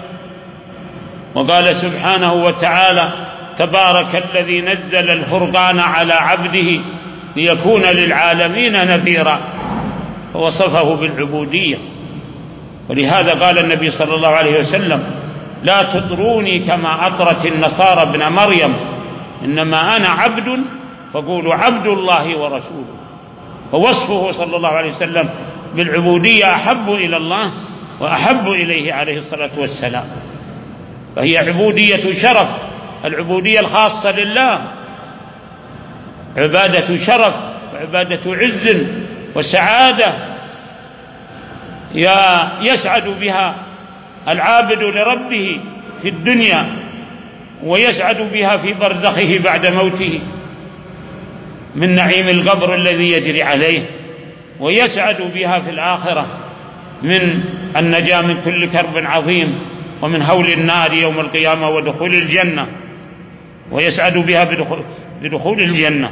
وقال سبحانه وتعالى: تبارك الذي نزل الفرقان على عبده ليكون للعالمين نذيرا، فوصفه بالعبودية. ولهذا قال النبي صلى الله عليه وسلم: لا تطروني كما أطرت النصارى ابن مريم، إنما أنا عبد فقولوا عبد الله ورسوله. فوصفه صلى الله عليه وسلم بالعبودية أحب إلى الله وأحب إليه عليه الصلاة والسلام. فهي عبودية شرف، العبودية الخاصة لله عبادة شرف وعبادة عز وسعادة يسعد بها العابد لربه في الدنيا ويسعد بها في برزخه بعد موته من نعيم القبر الذي يجري عليه، ويسعد بها في الآخرة من النجاة من كل كرب عظيم ومن هول النار يوم القيامة ودخول الجنة، ويسعد بها بدخول الجنة.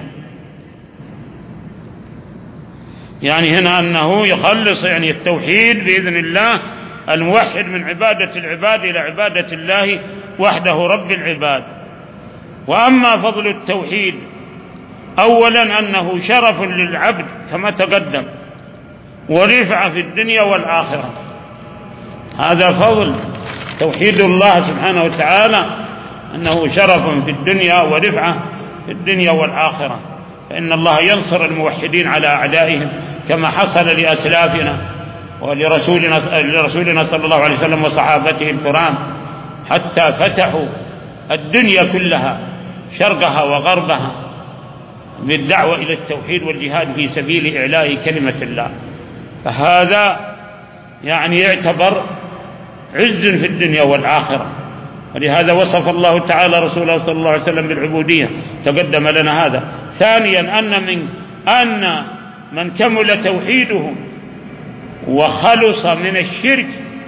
يعني هنا أنه يخلص يعني التوحيد بإذن الله الموحد من عبادة العباد إلى عبادة الله وحده رب العباد. وأما فضل التوحيد أولا أنه شرف للعبد كما تقدم، ورفعة في الدنيا والآخرة. هذا فضل توحيد الله سبحانه وتعالى، أنه شرف في الدنيا ورفعة في الدنيا والآخرة، فإن الله ينصر الموحدين على أعدائهم كما حصل لأسلافنا ولرسولنا صلى الله عليه وسلم وصحابته الكرام، حتى فتحوا الدنيا كلها شرقها وغربها بالدعوة إلى التوحيد والجهاد في سبيل إعلاء كلمة الله. فهذا يعني يعتبر عز في الدنيا والآخرة، ولهذا وصف الله تعالى رسوله صلى الله عليه وسلم بالعبودية، تقدم لنا هذا. ثانيا أن من كمل توحيده وخلص من الشرك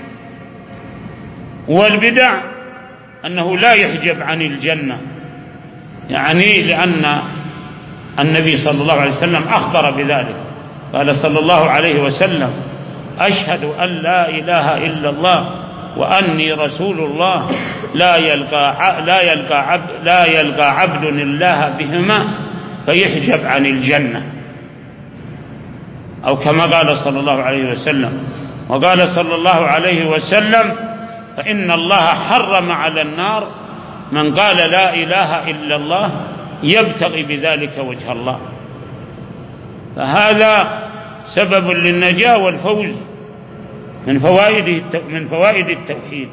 والبدع أنه لا يحجب عن الجنة، يعني لأن النبي صلى الله عليه وسلم أخبر بذلك، قال صلى الله عليه وسلم: أشهد أن لا إله إلا الله وأني رسول الله لا يلقى عبد الله بهما فيحجب عن الجنة، أو كما قال صلى الله عليه وسلم. وقال صلى الله عليه وسلم: فإن الله حرم على النار من قال لا إله إلا الله يبتغي بذلك وجه الله. فهذا سبب للنجاة والفوز من فوائد التوحيد،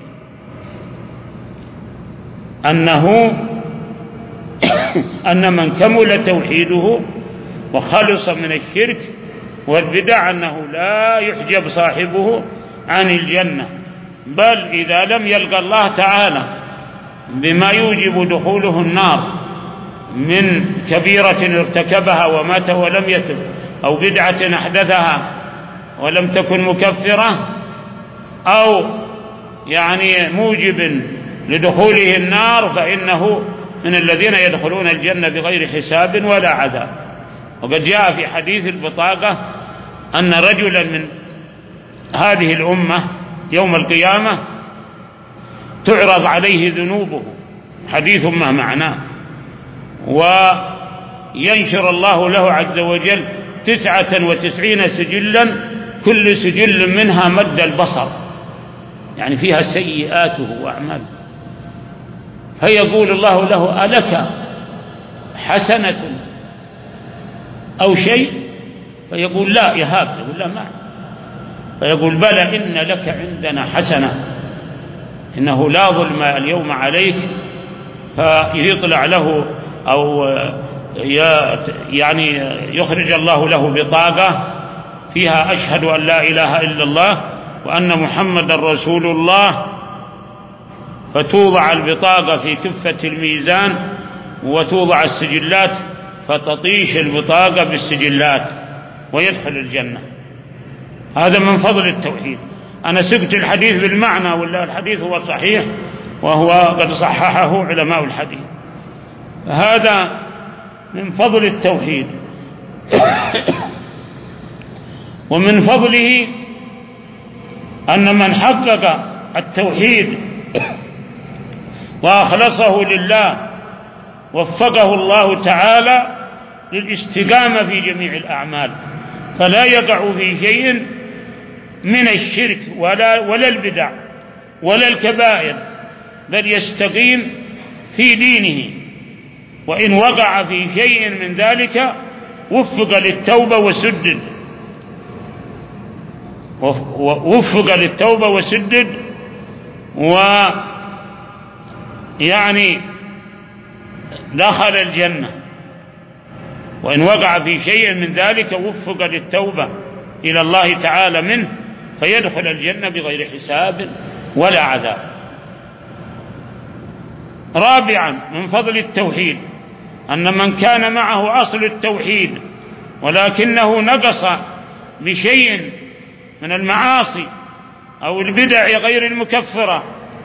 أن من كمل توحيده وخلص من الشرك والبدع أنه لا يحجب صاحبه عن الجنة، بل إذا لم يلقى الله تعالى بما يوجب دخوله النار من كبيرة ارتكبها ومات ولم يتب، أو بدعة أحدثها ولم تكن مكفرة، أو يعني موجب لدخوله النار، فإنه من الذين يدخلون الجنة بغير حساب ولا عذاب. وقد جاء في حديث البطاقة أن رجلا من هذه الأمة يوم القيامة تعرض عليه ذنوبه، حديث ما معناه، وينشر الله له عز وجل 99 سجلا، كل سجل منها مد البصر، يعني فيها سيئاته وأعماله، فيقول الله له: ألك حسنة أو شيء؟ فيقول: لا يهاب. يقول: لا ما. فيقول: بلى إن لك عندنا حسنة، إنه لا ظلم اليوم عليك. فيطلع له أو يعني يخرج الله له بطاقة فيها: أشهد أن لا إله إلا الله وأن محمد رسول الله. فتوضع البطاقة في كفة الميزان وتوضع السجلات، فتطيش البطاقة بالسجلات ويدخل الجنة. هذا من فضل التوحيد. أنا سبت الحديث بالمعنى، ولا الحديث هو صحيح وهو قد صححه علماء الحديث. هذا من فضل التوحيد. ومن فضله أن من حقق التوحيد وأخلصه لله وفقه الله تعالى للاستقامة في جميع الأعمال، فلا يقع في شيء من الشرك ولا البدع ولا الكبائر، بل يستقيم في دينه. وإن وقع في شيء من ذلك وفق للتوبة وسدد، ويعني دخل الجنة. وإن وقع في شيء من ذلك وفق للتوبة إلى الله تعالى منه فيدخل الجنة بغير حساب ولا عذاب. رابعا من فضل التوحيد أن من كان معه أصل التوحيد ولكنه نقص بشيء من المعاصي أو البدع غير المكفرة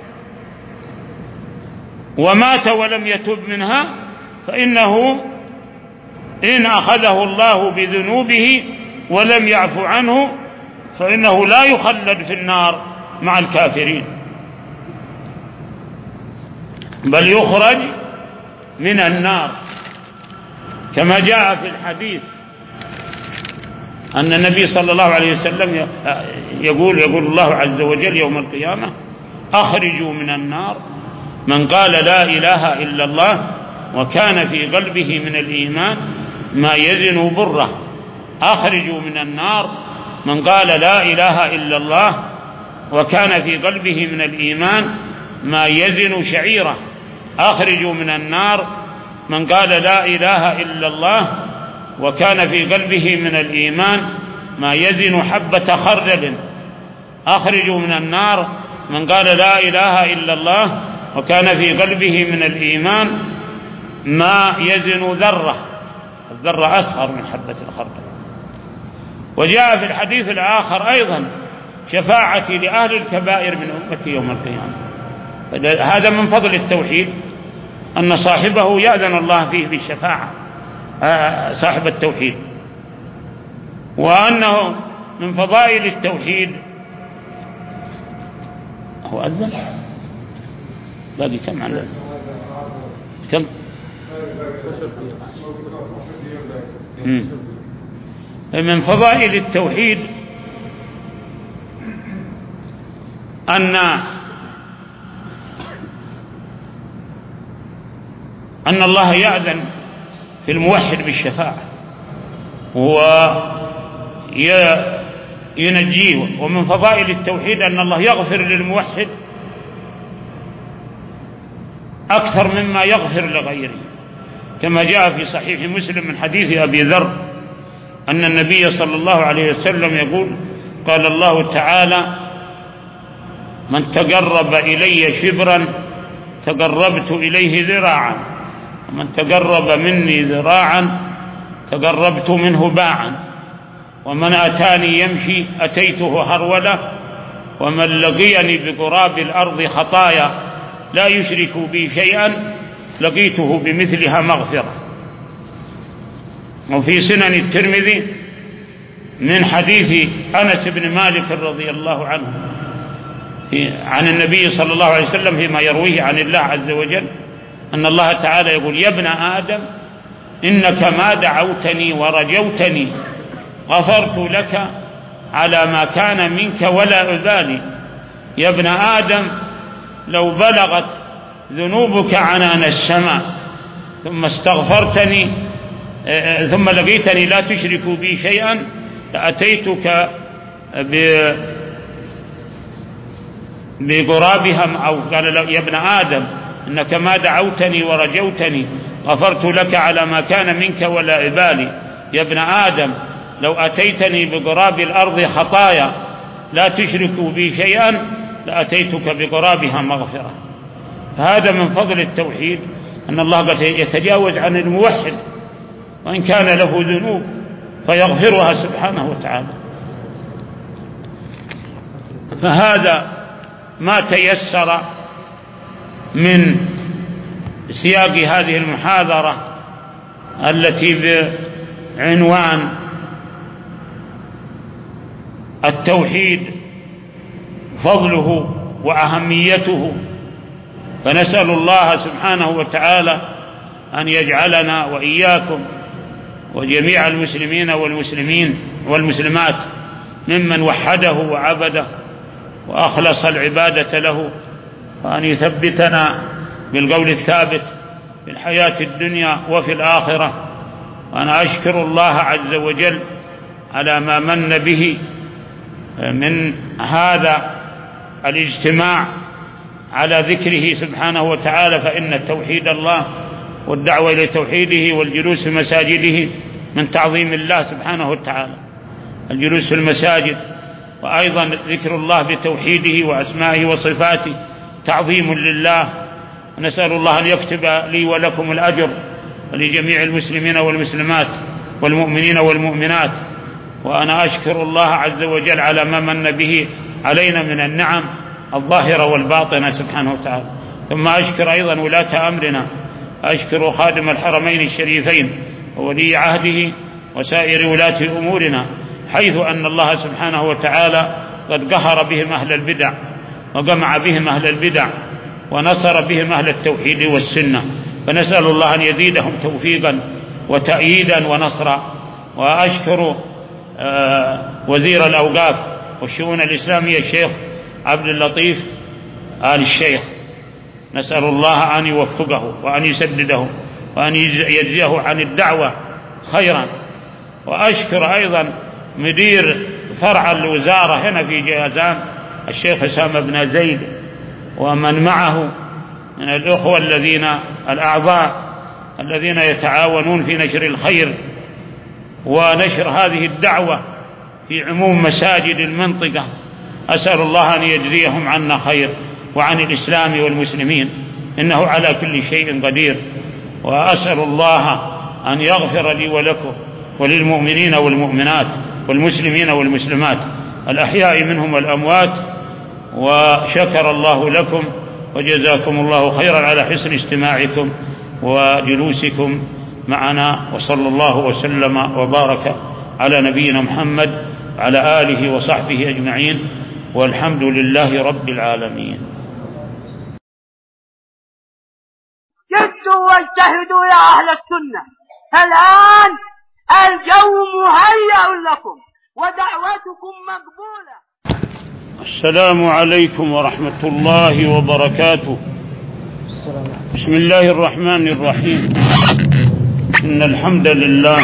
ومات ولم يتب منها، فإنه إن أخذه الله بذنوبه ولم يعفو عنه فإنه لا يخلد في النار مع الكافرين، بل يخرج من النار، كما جاء في الحديث أن النبي صلى الله عليه وسلم يقول الله عز وجل يوم القيامة: أخرجوا من النار من قال لا إله إلا الله وكان في قلبه من الإيمان ما يزن بره. أخرجوا من النار من قال لا إله إلا الله وكان في قلبه من الإيمان ما يزن شعيرة. أخرجوا من النار من قال لا إله إلا الله وكان في قلبه من الإيمان ما يزن حبة خردل. أخرجوا من النار من قال لا إله إلا الله وكان في قلبه من الإيمان ما يزن ذرة، الذرة أصغر من حبة الخردل. وجاء في الحديث الآخر أيضا: شفاعتي لأهل الكبائر من أمتي يوم القيامة. هذا من فضل التوحيد أن صاحبه يأذن الله فيه بالشفاعة، صاحب التوحيد. وأنه من فضائل التوحيد هو أذن باقي كم على كم من فضائل التوحيد أن الله يأذن في الموحد بالشفاعة وينجيه. ومن فضائل التوحيد أن الله يغفر للموحد أكثر مما يغفر لغيره، كما جاء في صحيح مسلم من حديث أبي ذر أن النبي صلى الله عليه وسلم يقول: قال الله تعالى: من تقرب إلي شبرا تقربت إليه ذراعا، ومن تقرب مني ذراعا تقربت منه باعا، ومن أتاني يمشي أتيته هرولة، ومن لقيني بقراب الأرض خطايا لا يشرك بي شيئا لقيته بمثلها مغفرة. وفي سنن الترمذي من حديث أنس بن مالك رضي الله عنه عن النبي صلى الله عليه وسلم فيما يرويه عن الله عز وجل أن الله تعالى يقول: يا ابن آدم إنك ما دعوتني ورجوتني غفرت لك على ما كان منك ولا أبالي. يا ابن آدم لو بلغت ذنوبك عنان السماء ثم استغفرتني ثم لقيتني لا تشرك بي شيئا لأتيتك بقرابها. أو قال: يا ابن آدم إنك ما دعوتني ورجوتني غفرت لك على ما كان منك ولا إبالي. يا ابن آدم لو أتيتني بقراب الأرض خطايا لا تشرك بي شيئا لأتيتك بقرابها مغفرة. هذا من فضل التوحيد أن الله قد يتجاوز عن الموحد وإن كان له ذنوب فيغفرها سبحانه وتعالى. فهذا ما تيسر من سياق هذه المحاضرة التي بعنوان التوحيد فضله وأهميته. فنسأل الله سبحانه وتعالى أن يجعلنا وإياكم وجميع المسلمين والمسلمات ممن وحده وعبده وأخلص العبادة له، وأن يثبتنا بالقول الثابت في الحياة الدنيا وفي الآخرة. وأنا أشكر الله عز وجل على ما من به من هذا الاجتماع على ذكره سبحانه وتعالى، فإن توحيد الله والدعوة إلى توحيده والجلوس في مساجده من تعظيم الله سبحانه وتعالى، الجلوس في المساجد، وأيضا ذكر الله بتوحيده وأسمائه وصفاته تعظيم لله نسأل الله أن يكتب لي ولكم الأجر ولجميع المسلمين والمسلمات والمؤمنين والمؤمنات. وأنا أشكر الله عز وجل على ما من به علينا من النعم الظاهرة والباطنة سبحانه وتعالى. ثم أشكر أيضا ولاة أمرنا، أشكر خادم الحرمين الشريفين وولي عهده وسائر ولاة أمورنا، حيث أن الله سبحانه وتعالى قد قهر بهم أهل البدع وجمع بهم أهل البدع ونصر بهم أهل التوحيد والسنة، فنسأل الله أن يزيدهم توفيقا وتأييدا ونصرا. وأشكر وزير الأوقاف والشؤون الإسلامية الشيخ عبد اللطيف آل الشيخ، نسأل الله أن يوفقه وأن يسدده وأن يجزيه عن الدعوة خيرا. وأشكر أيضا مدير فرع الوزارة هنا في جازان الشيخ حسام بن زيد ومن معه من الأخوة الأعضاء الذين يتعاونون في نشر الخير ونشر هذه الدعوة في عموم مساجد المنطقة. أسأل الله أن يجزيهم عنا خير وعن الإسلام والمسلمين، إنه على كل شيء قدير. وأسأل الله أن يغفر لي ولكم وللمؤمنين والمؤمنات والمسلمين والمسلمات الأحياء منهم والأموات. وشكر الله لكم وجزاكم الله خيرا على حسن استماعكم وجلوسكم معنا، وصلى الله وسلم وبارك على نبينا محمد وعلى آله وصحبه أجمعين، والحمد لله رب العالمين. جدوا واجتهدوا يا أهل السنة، الآن الجو مهيأ لكم ودعوتكم مقبولة. السلام عليكم ورحمة الله وبركاته. بسم الله الرحمن الرحيم. إن الحمد لله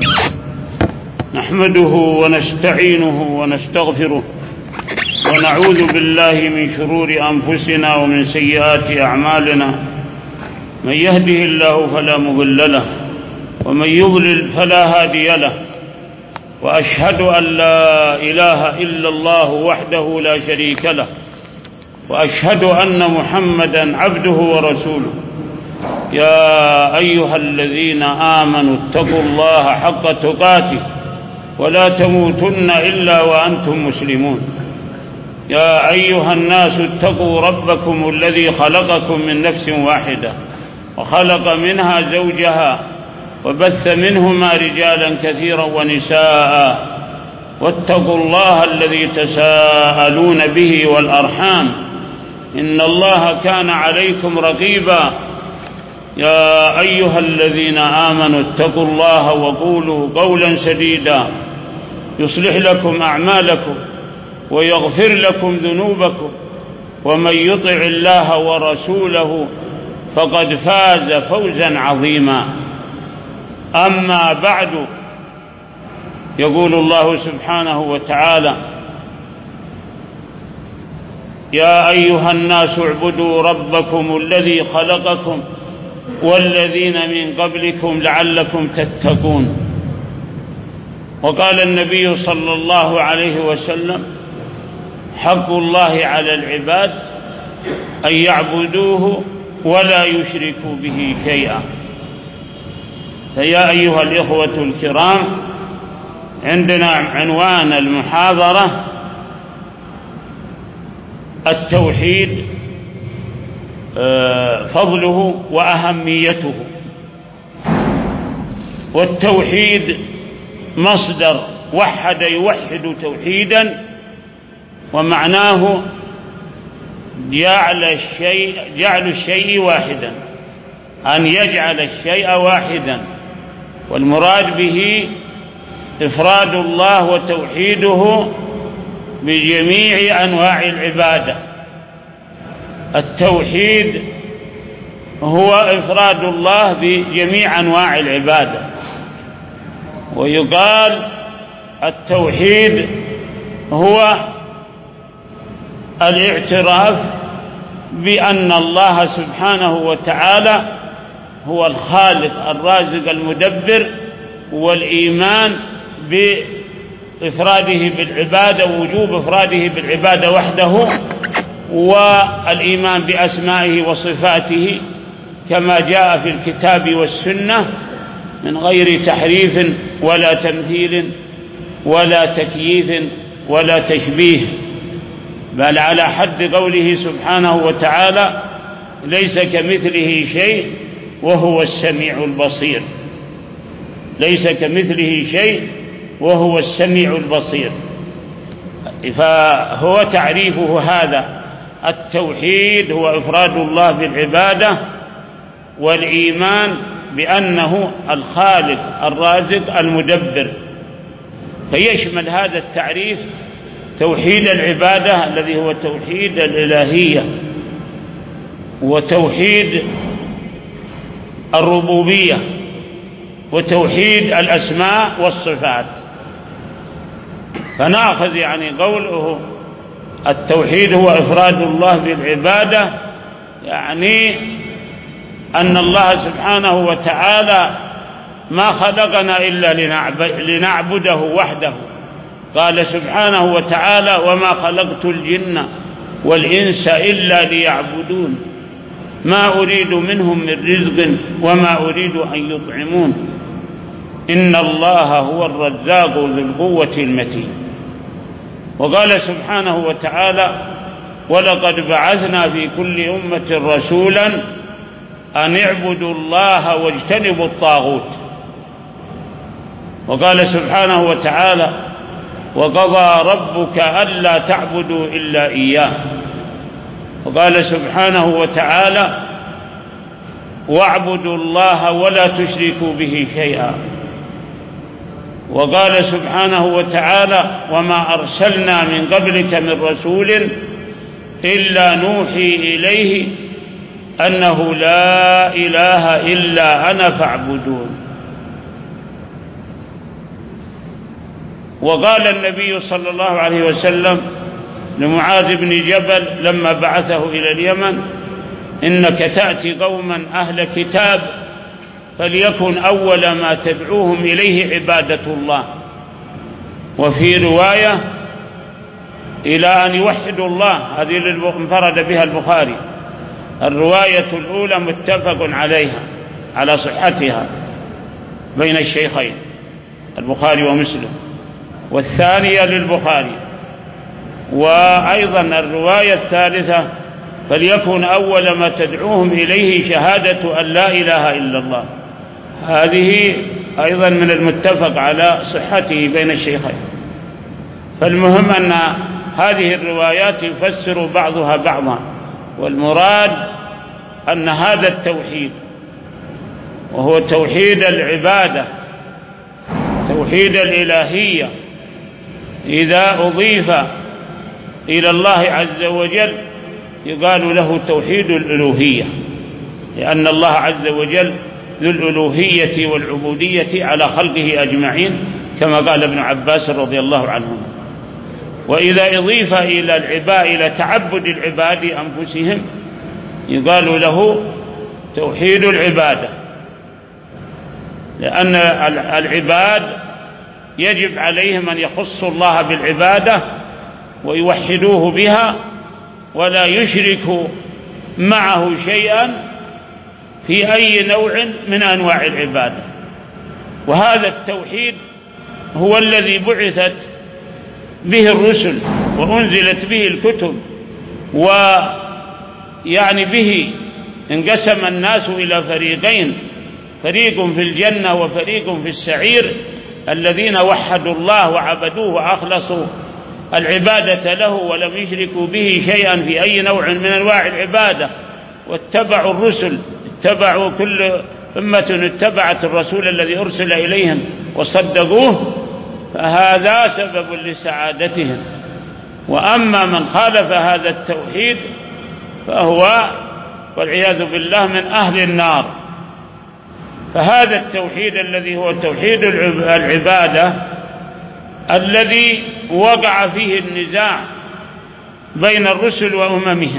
نحمده ونستعينه ونستغفره ونعوذ بالله من شرور أنفسنا ومن سيئات أعمالنا، من يهده الله فلا مضل له ومن يضلل فلا هادي له، وأشهد أن لا إله إلا الله وحده لا شريك له، وأشهد أن محمدا عبده ورسوله. يا أيها الذين آمنوا اتقوا الله حق تقاته ولا تموتن إلا وأنتم مسلمون. يا أيها الناس اتقوا ربكم الذي خلقكم من نفس واحدة وخلق منها زوجها وبث منهما رجالا كثيرا ونساء، واتقوا الله الذي تساءلون به والأرحام إن الله كان عليكم رقيبا. يا أيها الذين آمنوا اتقوا الله وقولوا قولا سديدا يصلح لكم أعمالكم ويغفر لكم ذنوبكم، ومن يطع الله ورسوله فقد فاز فوزا عظيما. أما بعد، يقول الله سبحانه وتعالى: يا أيها الناس اعبدوا ربكم الذي خلقكم والذين من قبلكم لعلكم تتقون. وقال النبي صلى الله عليه وسلم: حق الله على العباد أن يعبدوه ولا يشركوا به شيئا. فيا أيها الإخوة الكرام، عندنا عنوان المحاضرة التوحيد، فضله وأهميته. والتوحيد مصدر وحد يوحد توحيدا، ومعناه جعل الشيء واحدا، أن يجعل الشيء واحدا، والمراد به إفراد الله وتوحيده بجميع أنواع العبادة. التوحيد هو إفراد الله بجميع أنواع العبادة. ويقال التوحيد هو الاعتراف بأن الله سبحانه وتعالى هو الخالق الرازق المدبر، والإيمان بإفراده بالعبادة ووجوب إفراده بالعبادة وحده، والإيمان بأسمائه وصفاته كما جاء في الكتاب والسنة من غير تحريف ولا تمثيل ولا تكييف ولا تشبيه، بل على حد قوله سبحانه وتعالى: ليس كمثله شيء وهو السميع البصير. ليس كمثله شيء وهو السميع البصير. فهو تعريفه هذا: التوحيد هو إفراد الله بالعبادة، والإيمان بأنه الخالق الرازق المدبر. فيشمل هذا التعريف توحيد العبادة الذي هو توحيد الإلهية، وتوحيد الربوبية، وتوحيد الأسماء والصفات. فنأخذ يعني قوله التوحيد هو إفراد الله بالعبادة، يعني أن الله سبحانه وتعالى ما خلقنا إلا لنعبده وحده. قال سبحانه وتعالى: وما خلقت الجن والإنس إلا ليعبدون ما أريد منهم من رزق وما أريد أن يطعمون إن الله هو الرزاق ذو القوة المتين. وقال سبحانه وتعالى: ولقد بعثنا في كل أمة رسولا أن اعبدوا الله واجتنبوا الطاغوت. وقال سبحانه وتعالى: وقضى ربك ألا تعبدوا إلا إياه. وقال سبحانه وتعالى: واعبدوا الله ولا تشركوا به شيئا. وقال سبحانه وتعالى: وما أرسلنا من قبلك من رسول إلا نوحي إليه أنه لا إله إلا أنا فاعبدون. وقال النبي صلى الله عليه وسلم لمعاذ بن جبل لما بعثه إلى اليمن: إنك تأتي قوما أهل كتاب فليكن أول ما تدعوهم إليه عبادة الله. وفي رواية: إلى أن يوحدوا الله. هذه انفرد بها البخاري. الرواية الأولى متفق عليها على صحتها بين الشيخين البخاري ومسلم، والثانية للبخاري. وأيضا الرواية الثالثة: فليكن أول ما تدعوهم إليه شهادة أن لا إله إلا الله. هذه أيضا من المتفق على صحته بين الشيخين. فالمهم أن هذه الروايات يفسر بعضها بعضا، والمراد أن هذا التوحيد وهو توحيد العبادة، توحيد الإلهية، إذا أضيف إلى الله عز وجل يقال له توحيد الألوهية، لأن الله عز وجل ذو الألوهية والعبودية على خلقه أجمعين كما قال ابن عباس رضي الله عنهما. وإذا أضيف إلى العباد إلى تعبد العباد أنفسهم يقال له توحيد العبادة، لأن العباد يجب عليهم أن يخصوا الله بالعبادة ويوحدوه بها ولا يشركوا معه شيئا في أي نوع من أنواع العبادة. وهذا التوحيد هو الذي بعثت به الرسل وأنزلت به الكتب، ويعني به انقسم الناس إلى فريقين: فريق في الجنة وفريق في السعير، الذين وحدوا الله وعبدوه وأخلصوا العبادة له ولم يشركوا به شيئا في أي نوع من أنواع العبادة، واتبعوا الرسل، اتبعوا كل أمة اتبعت الرسول الذي أرسل إليهم وصدقوه، فهذا سبب لسعادتهم. وأما من خالف هذا التوحيد فهو والعياذ بالله من أهل النار. فهذا التوحيد الذي هو توحيد العبادة الذي وقع فيه النزاع بين الرسل وأممهم.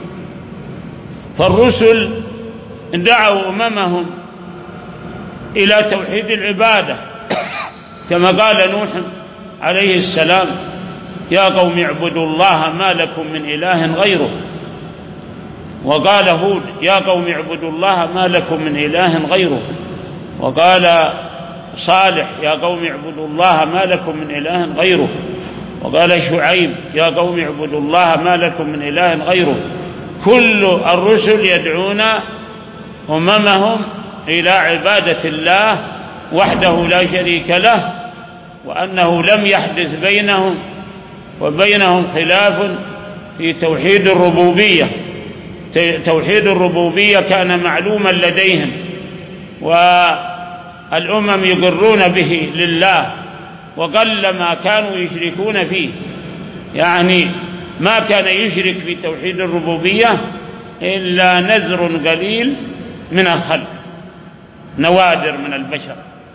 فالرسل دعوا أممهم إلى توحيد العبادة كما قال نوح عليه السلام: يا قوم اعبدوا الله ما لكم من إله غيره. وقال هود يا قوم اعبدوا الله ما لكم من إله غيره. وقال صالح يا قوم اعبدوا الله ما لكم من إله غيره. وقال شعيب يا قوم اعبدوا الله ما لكم من إله غيره. كل الرسل يدعون أممهم إلى عبادة الله وحده لا شريك له، وأنه لم يحدث بينهم وبينهم خلاف في توحيد الربوبية. توحيد الربوبية كان معلوما لديهم، والأمم يقرون به لله، وقل ما كانوا يشركون فيه. يعني ما كان يشرك في توحيد الربوبية إلا نذر قليل من الخلق، نوادر من البشر،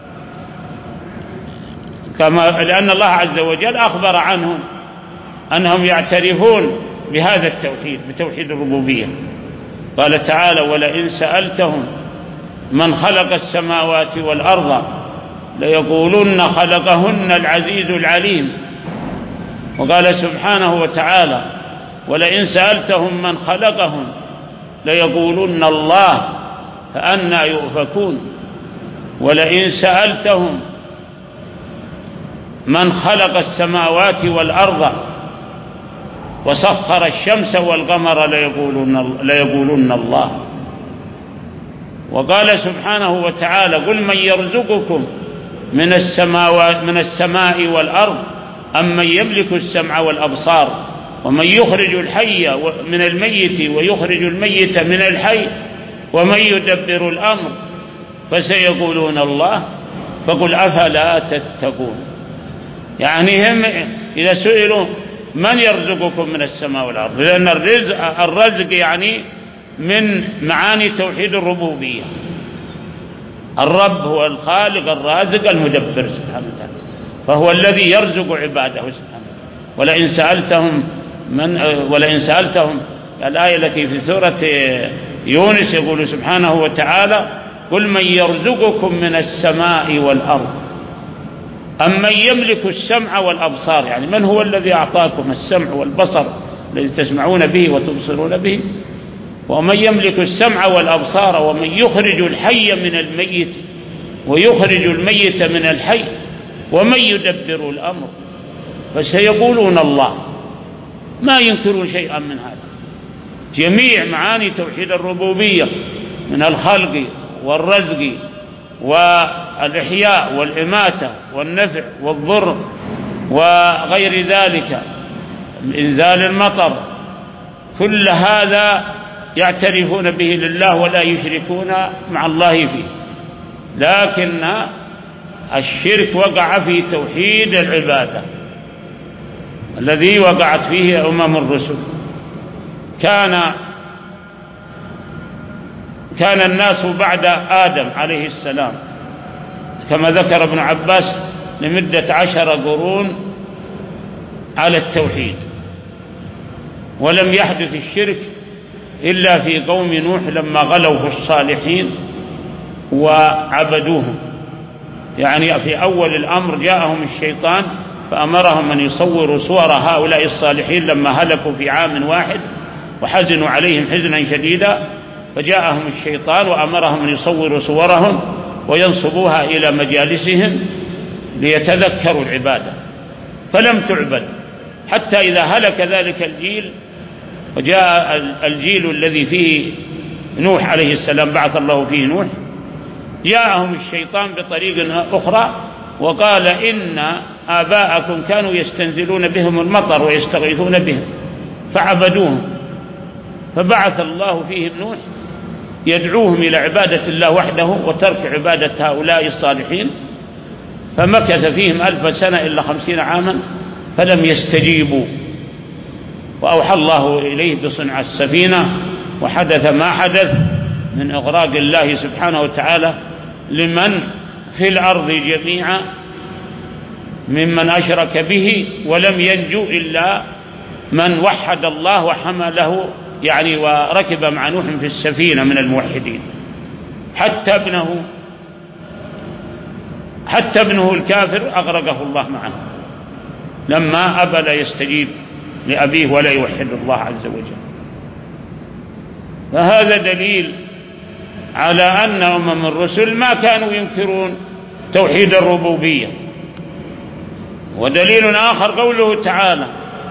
لأن الله عز وجل أخبر عنهم أنهم يعترفون بهذا التوحيد، بتوحيد الربوبية. قال تعالى ولئن سألتهم من خلق السماوات والأرض ليقولن خلقهن العزيز العليم. وقال سبحانه وتعالى ولئن سألتهم من خلقهم ليقولن الله فأنى يؤفكون. ولئن سألتهم من خلق السماوات والأرض وسخر الشمس والقمر ليقولن الله. وقال سبحانه وتعالى قل من يرزقكم من السماء والأرض أم من يملك السمع والأبصار ومن يخرج الحي من الميت ويخرج الميت من الحي ومن يدبر الأمر فسيقولون الله فقل أفلا تتقون. يعني هم إذا سئلوا من يرزقكم من السماء والأرض، لأن الرزق يعني من معاني توحيد الربوبية. الرب هو الخالق الرازق المدبر سبحانه وتعالى، فهو الذي يرزق عباده سبحانه. ولئن سألتهم الآية التي في سورة يونس يقول سبحانه وتعالى قل من يرزقكم من السماء والأرض أم من يملك السمع والأبصار، يعني من هو الذي أعطاكم السمع والبصر الذي تسمعون به وتبصرون به، ومن يملك السمع والأبصار ومن يخرج الحي من الميت ويخرج الميت من الحي ومن يدبر الأمر فسيقولون الله. ما ينكرون شيئا من هذا. جميع معاني توحيد الربوبية من الخلق والرزق والإحياء والإماتة والنفع والضر وغير ذلك، إنزال المطر، كل هذا يعترفون به لله ولا يشركون مع الله فيه. لكن الشرك وقع في توحيد العبادة الذي وقعت فيه أمم الرسل. كان الناس بعد آدم عليه السلام كما ذكر ابن عباس لمدة 10 قرون على التوحيد، ولم يحدث الشرك إلا في قوم نوح لما غلوا في الصالحين وعبدوهم. يعني في أول الأمر جاءهم الشيطان فأمرهم أن يصوروا صور هؤلاء الصالحين لما هلكوا في عام واحد وحزنوا عليهم حزنا شديدا، فجاءهم الشيطان وأمرهم أن يصوروا صورهم وينصبوها إلى مجالسهم ليتذكروا العبادة، فلم تعبد حتى إذا هلك ذلك الجيل وجاء الجيل الذي فيه نوح عليه السلام بعث الله فيه نوح، جاءهم الشيطان بطريق أخرى وقال إن آباءكم كانوا يستنزلون بهم المطر ويستغيثون بهم فعبدوهم، فبعث الله فيهم نوح يدعوهم إلى عبادة الله وحده وترك عبادة هؤلاء الصالحين، فمكث فيهم 1000 سنة إلا 50 عاما فلم يستجيبوا، وأوحى الله إليه بصنع السفينة وحدث ما حدث من إغراق الله سبحانه وتعالى لمن في الأرض جميعا ممن أشرك به، ولم ينجو إلا من وحد الله وحمله يعني وركب مع نوح في السفينة من الموحدين، حتى ابنه الكافر أغرقه الله معه. لما أبى لا يستجيب لأبيه ولا يوحد الله عز وجل. فهذا دليل على أن أمم الرسل ما كانوا ينكرون توحيد الربوبية. ودليل آخر قوله تعالى: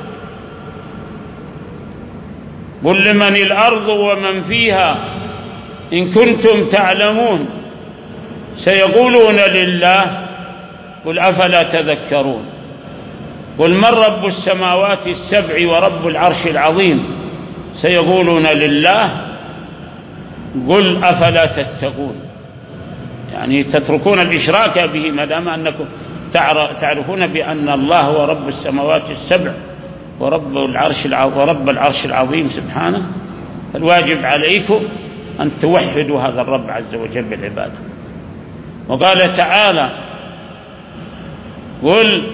قل لمن الأرض ومن فيها إن كنتم تعلمون سيقولون لله قل أفلا تذكرون. قل من رب السماوات السبع ورب العرش العظيم سيقولون لله قل أفلا تتقون. يعني تتركون الإشراك به ما دام أنكم تعرفون بأن الله هو رب السماوات السبع ورب العرش العظيم سبحانه. الواجب عليكم أن توحدوا هذا الرب عز وجل بالعبادة. وقال تعالى: قل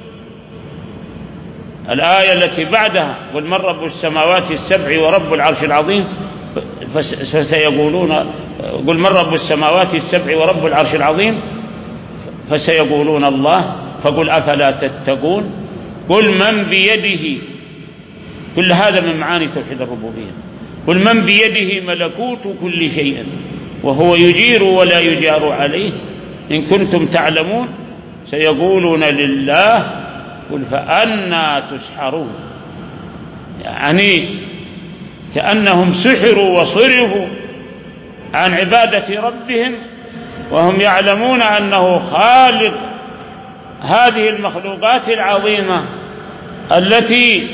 الآية التي بعدها: قل من رب السماوات السبع ورب العرش العظيم فسيقولون قل من رب السماوات السبع ورب العرش العظيم فسيقولون الله فقل أفلا تتقون. قل من بيده، كل هذا من معاني توحيد الربوبية. قل من بيده ملكوت كل شيء وهو يجير ولا يجار عليه إن كنتم تعلمون سيقولون لله قل فأنى تسحرون. يعني كأنهم سحروا وصرفوا عن عبادة ربهم وهم يعلمون أنه خالق هذه المخلوقات العظيمة التي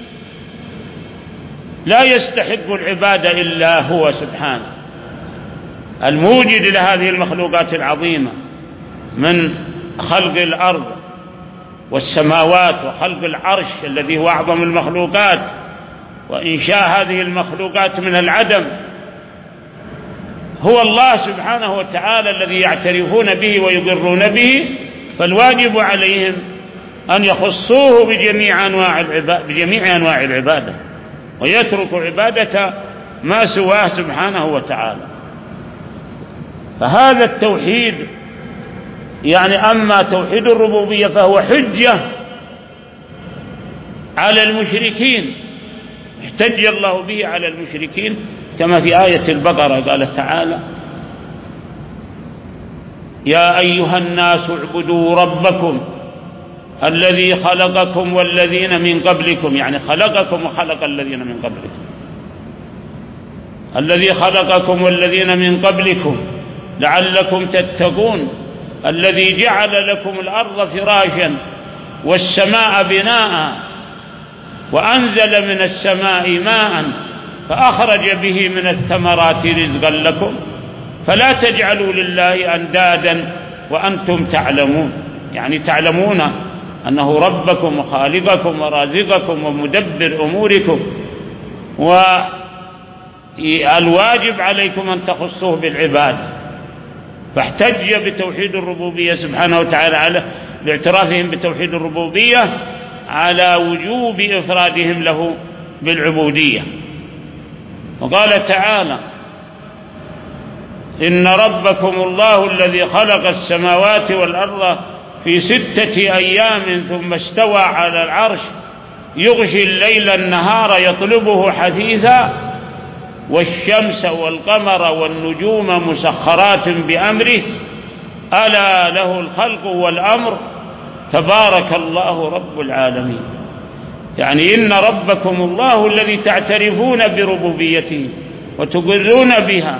لا يستحق العبادة إلا هو سبحانه، الموجد لهذه المخلوقات العظيمة من خلق الأرض والسماوات وخلق العرش الذي هو أعظم المخلوقات وإنشاء هذه المخلوقات من العدم. هو الله سبحانه وتعالى الذي يعترفون به ويقرون به، فالواجب عليهم أن يخصوه بجميع أنواع العبادة ويتركوا عبادة ما سواه سبحانه وتعالى. فهذا التوحيد يعني أما توحيد الربوبية فهو حجة على المشركين، احتج الله به على المشركين كما في آية البقرة قال تعالى: يا أيها الناس اعبدوا ربكم الذي خلقكم والذين من قبلكم، يعني خلقكم وخلق الذين من قبلكم، الذي خلقكم والذين من قبلكم لعلكم تتقون، الذي جعل لكم الأرض فراشا والسماء بناء وأنزل من السماء ماء فأخرج به من الثمرات رزقا لكم فلا تجعلوا لله أندادا وأنتم تعلمون. يعني تعلمون أنه ربكم وخالقكم ورازقكم ومدبر أموركم، والواجب عليكم أن تخصوه بالعبادة. فاحتج بتوحيد الربوبية سبحانه وتعالى باعترافهم بتوحيد الربوبية على وجوب إفرادهم له بالعبودية. وقال تعالى: إن ربكم الله الذي خلق السماوات والأرض في 6 أيام ثم استوى على العرش يغشي الليل النهار يطلبه حثيثا والشمس والقمر والنجوم مسخرات بأمره ألا له الخلق والأمر تبارك الله رب العالمين. يعني إن ربكم الله الذي تعترفون بربوبيته وتقرون بها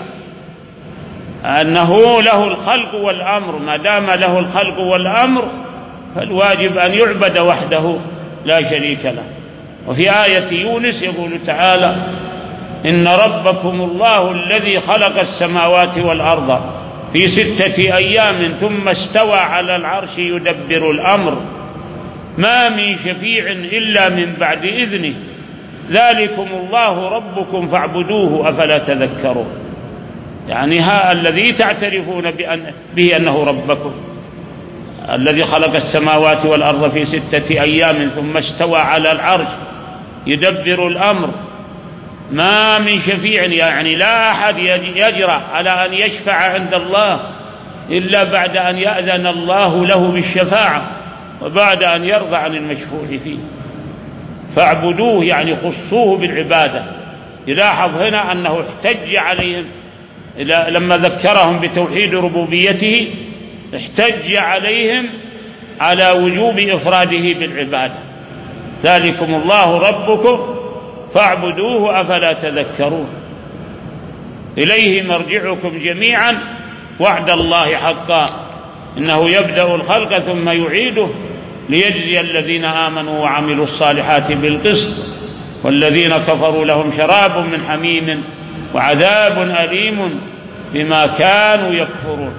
أنه له الخلق والأمر، ما دام له الخلق والأمر فالواجب أن يعبد وحده لا شريك له. وفي آية يونس يقول تعالى: إن ربكم الله الذي خلق السماوات والأرض في 6 أيام ثم استوى على العرش يدبر الأمر ما من شفيع إلا من بعد إذنه ذلكم الله ربكم فاعبدوه أفلا تذكرون. يعني ها الذي تعترفون به أنه ربكم الذي خلق السماوات والأرض في 6 أيام ثم استوى على العرش يدبر الأمر ما من شفيع، يعني لا أحد يجرأ على أن يشفع عند الله إلا بعد أن يأذن الله له بالشفاعة، وبعد أن يرضى عن المشفوع فيه. فاعبدوه يعني خصوه بالعبادة. يلاحظ هنا أنه احتج عليهم لما ذكرهم بتوحيد ربوبيته، احتج عليهم على وجوب إفراده بالعبادة. ذلكم الله ربكم فاعبدوه أفلا تذكرون. إليه مرجعكم جميعا وعد الله حقا إنه يبدأ الخلق ثم يعيده ليجزي الذين آمنوا وعملوا الصالحات بالقسط والذين كفروا لهم شراب من حميم وعذاب أليم بما كانوا يكفرون.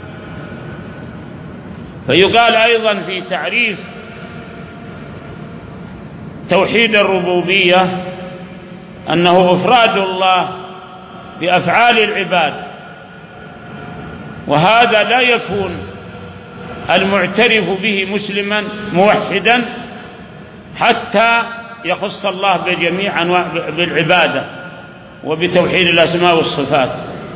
فيقال أيضا في تعريف توحيد الربوبية أنه إفراد الله بأفعال العباد، وهذا لا يكون المعترف به مسلما موحدا حتى يخص الله بجميع أنواع بالعبادة وبتوحيد الأسماء والصفات.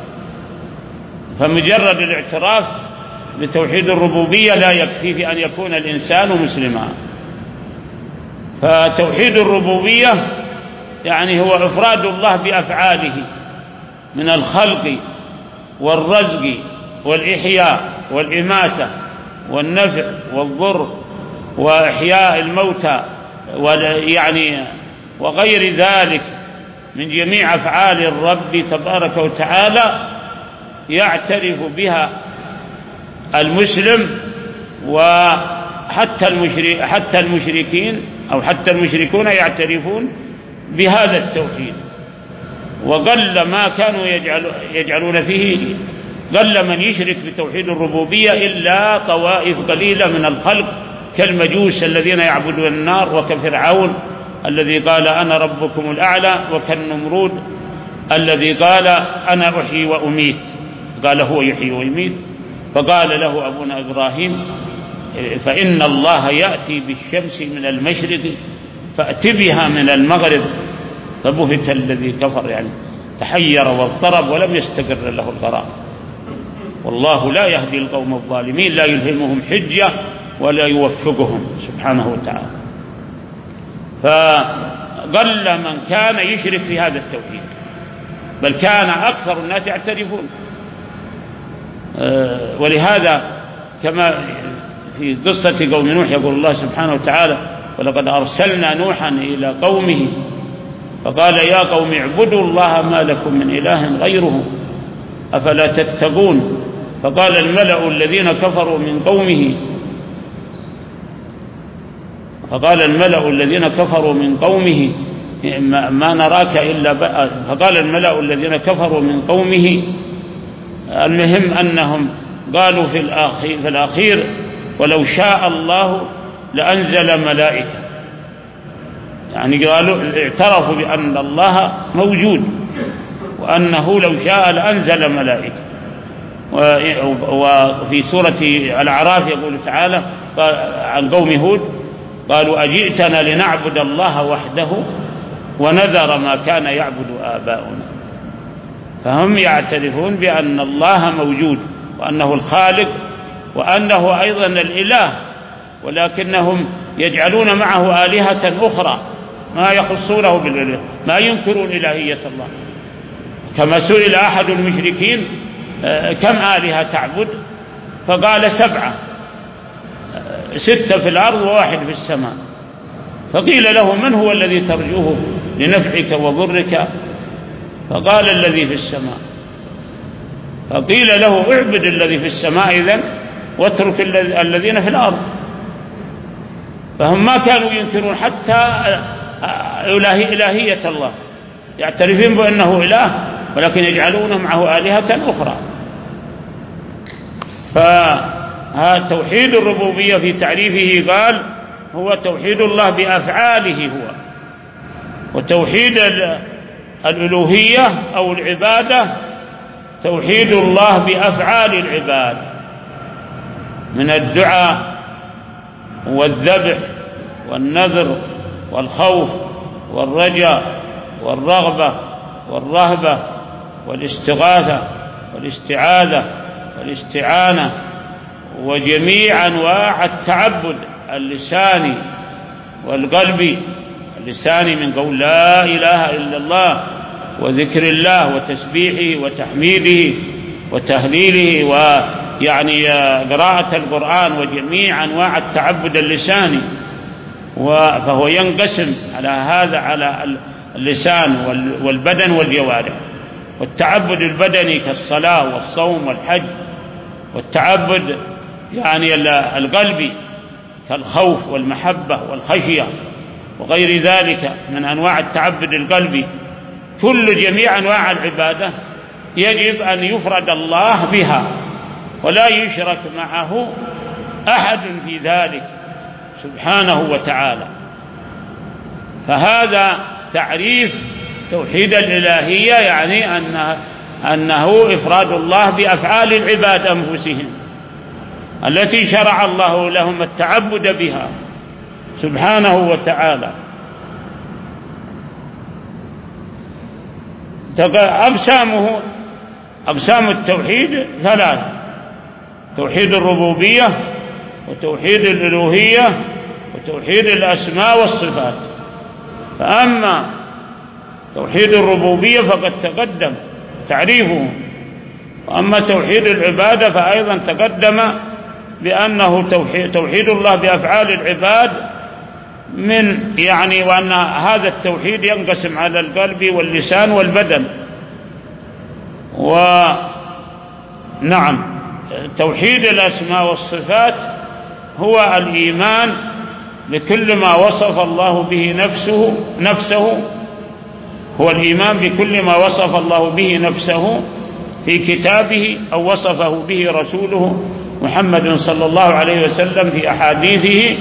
فمجرد الاعتراف بتوحيد الربوبية لا يكفي في أن يكون الإنسان مسلما. فتوحيد الربوبية يعني هو إفراد الله بأفعاله من الخلق والرزق والإحياء والإماتة والنفع والضر وإحياء الموتى يعني وغير ذلك من جميع أفعال الرب تبارك وتعالى يعترف بها المسلم، وحتى المشركين أو حتى المشركون يعترفون بهذا التوحيد. وقل ما كانوا يجعلون فيه، قل من يشرك بتوحيد الربوبية إلا طوائف قليلة من الخلق كالمجوس الذين يعبدون النار، وكفرعون الذي قال أنا ربكم الأعلى، وكالنمرود الذي قال أنا أحيي وأميت، قال هو يحيي ويميت. فقال له أبونا إبراهيم فإن الله يأتي بالشمس من المشرق فأت بها من المغرب. فبهت الذي كفر، يعني تحير واضطرب ولم يستقر له القرار. والله لا يهدي القوم الظالمين، لا يلهمهم حجة ولا يوفقهم سبحانه وتعالى. فقل من كان يشرك في هذا التوحيد، بل كان أكثر الناس يعترفون. ولهذا كما في قصة قوم نوح يقول الله سبحانه وتعالى ولقد أرسلنا نوحا إلى قومه فقال يا قوم اعبدوا الله ما لكم من إله غيره أفلا تتقون. فقال الملأ الذين كفروا من قومه ما نراك إلا فقال الملأ الذين كفروا من قومه، المهم أنهم قالوا في الأخير ولو شاء الله لأنزل ملائكة، يعني قالوا اعترفوا بأن الله موجود وأنه لو شاء لأنزل ملائكة. وفي سورة الأعراف يقول تعالى عن قوم هود قالوا أجئتنا لنعبد الله وحده ونذر ما كان يعبد آباؤنا. فهم يعترفون بأن الله موجود وأنه الخالق وأنه أيضا الإله، ولكنهم يجعلون معه آلهة أخرى ما يخصونه بالإله، ما ينكرون إلهية الله. كما سئل أحد المشركين كم آلهة تعبد؟ فقال 7، 6 في الأرض وواحد في السماء. فقيل له من هو الذي ترجوه لنفعك وضرك؟ فقال الذي في السماء. فقيل له اعبد الذي في السماء إذن واترك الذين في الأرض. فهم ما كانوا ينكرون حتى إلهية الله، يعترفون بأنه إله ولكن يجعلون معه آلهة أخرى. فهذا توحيد الربوبية في تعريفه قال هو توحيد الله بأفعاله هو، وتوحيد الألوهية أو العبادة توحيد الله بأفعال العباد من الدعاء والذبح والنذر والخوف والرجاء والرغبة والرهبة والاستغاثة والاستعاذة والاستعانة وجميع أنواع التعبد اللسان والقلب. اللسان من قول لا إله إلا الله وذكر الله وتسبيحه وتحميده وتهليله ويعني قراءة القرآن وجميع أنواع التعبد اللساني، فهو ينقسم على هذا على اللسان والبدن والجوارح. والتعبد البدني كالصلاة والصوم والحج، والتعبد يعني القلبي كالخوف والمحبة والخشية وغير ذلك من أنواع التعبد القلبي. جميع أنواع العبادة يجب أن يفرد الله بها ولا يشرك معه أحد في ذلك سبحانه وتعالى. فهذا تعريف توحيد الإلهية، يعني أنه إفراد الله بأفعال العباد أنفسهم التي شرع الله لهم التعبد بها سبحانه وتعالى. أقسام التوحيد ثلاث: توحيد الربوبية، وتوحيد الألوهية، وتوحيد الأسماء والصفات. فأما توحيد الربوبية فقد تقدم تعريفه، وأما توحيد العبادة فأيضا تقدم بأنه توحيد الله بأفعال العباد وأن هذا التوحيد ينقسم على القلب واللسان والبدن. ونعم، توحيد الأسماء والصفات هو الإيمان بكل ما وصف الله به نفسه هو الإيمان بكل ما وصف الله به نفسه في كتابه أو وصفه به رسوله محمد صلى الله عليه وسلم في أحاديثه.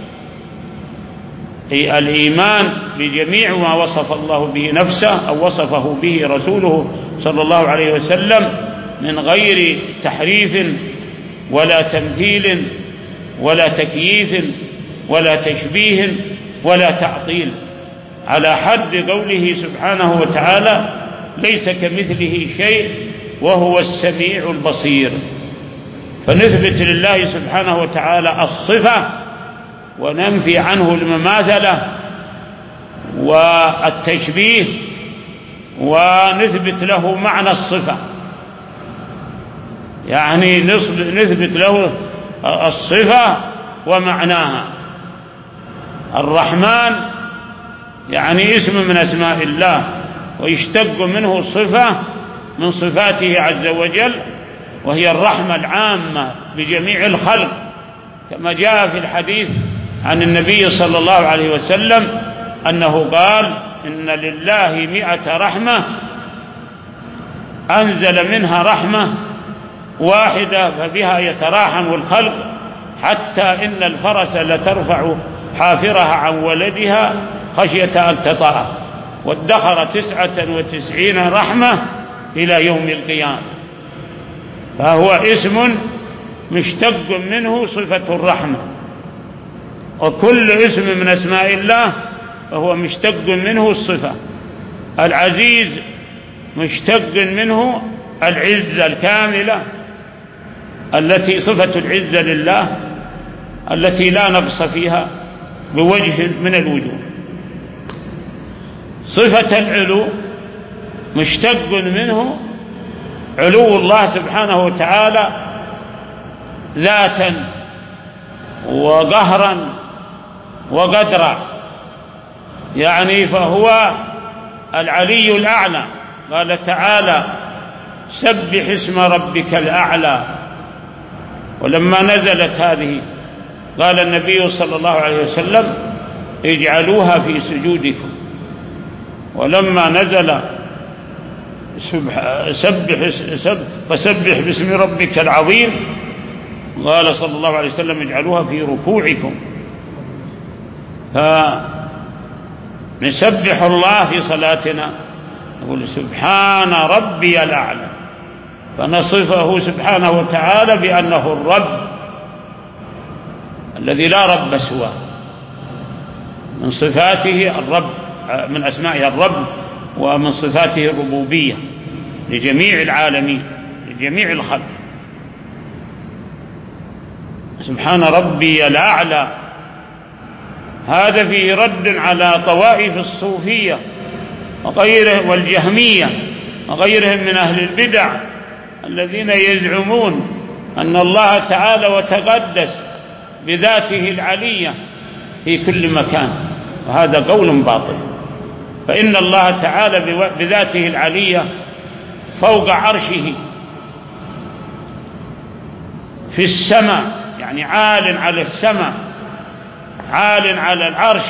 الإيمان بجميع ما وصف الله به نفسه أو وصفه به رسوله صلى الله عليه وسلم من غير تحريف ولا تمثيل ولا تكييف ولا تشبيه ولا تعطيل، على حد قوله سبحانه وتعالى: ليس كمثله شيء وهو السميع البصير. فنثبت لله سبحانه وتعالى الصفة وننفي عنه المماثلة والتشبيه، ونثبت له معنى الصفة، يعني نثبت له الصفة ومعناها. الرحمن يعني اسم من أسماء الله، ويشتق منه صفة من صفاته عز وجل، وهي الرحمة العامة بجميع الخلق، كما جاء في الحديث عن النبي صلى الله عليه وسلم أنه قال: إن لله 100 رحمة أنزل منها رحمة واحدة فبها يتراحم الخلق، حتى إن الفرس لترفع حافرها عن ولدها خشية أن تطأه، وادخر 99 رحمة إلى يوم القيامة. فهو اسم مشتق منه صفة الرحمة، وكل اسم من أسماء الله فهو مشتق منه الصفة. العزيز مشتق منه العزة الكاملة التي صفة العزة لله التي لا نقص فيها بوجه من الوجوه. صفة العلو مشتق منه علو الله سبحانه وتعالى ذاتا وقهرا وقدرا، يعني فهو العلي الأعلى. قال تعالى: سبح اسم ربك الأعلى. ولما نزلت هذه قال النبي صلى الله عليه وسلم: اجعلوها في سجودكم. ولما نزل فسبح باسم ربك العظيم قال صلى الله عليه وسلم: اجعلوها في ركوعكم. فنسبح الله في صلاتنا، نقول: سبحان ربي الأعلى، فنصفه سبحانه وتعالى بأنه الرب الذي لا رب سواه. من صفاته الرب، من أسمائه الرب، ومن صفاته الربوبية لجميع العالمين لجميع الخلق. سبحان ربي الأعلى هذا فيه رد على طوائف الصوفية وغيره والجهمية وغيرهم من أهل البدع الذين يزعمون أن الله تعالى وتقدس بذاته العلية في كل مكان، وهذا قول باطل. فإن الله تعالى بذاته العلية فوق عرشه في السماء، يعني عال على السماء، عال على العرش،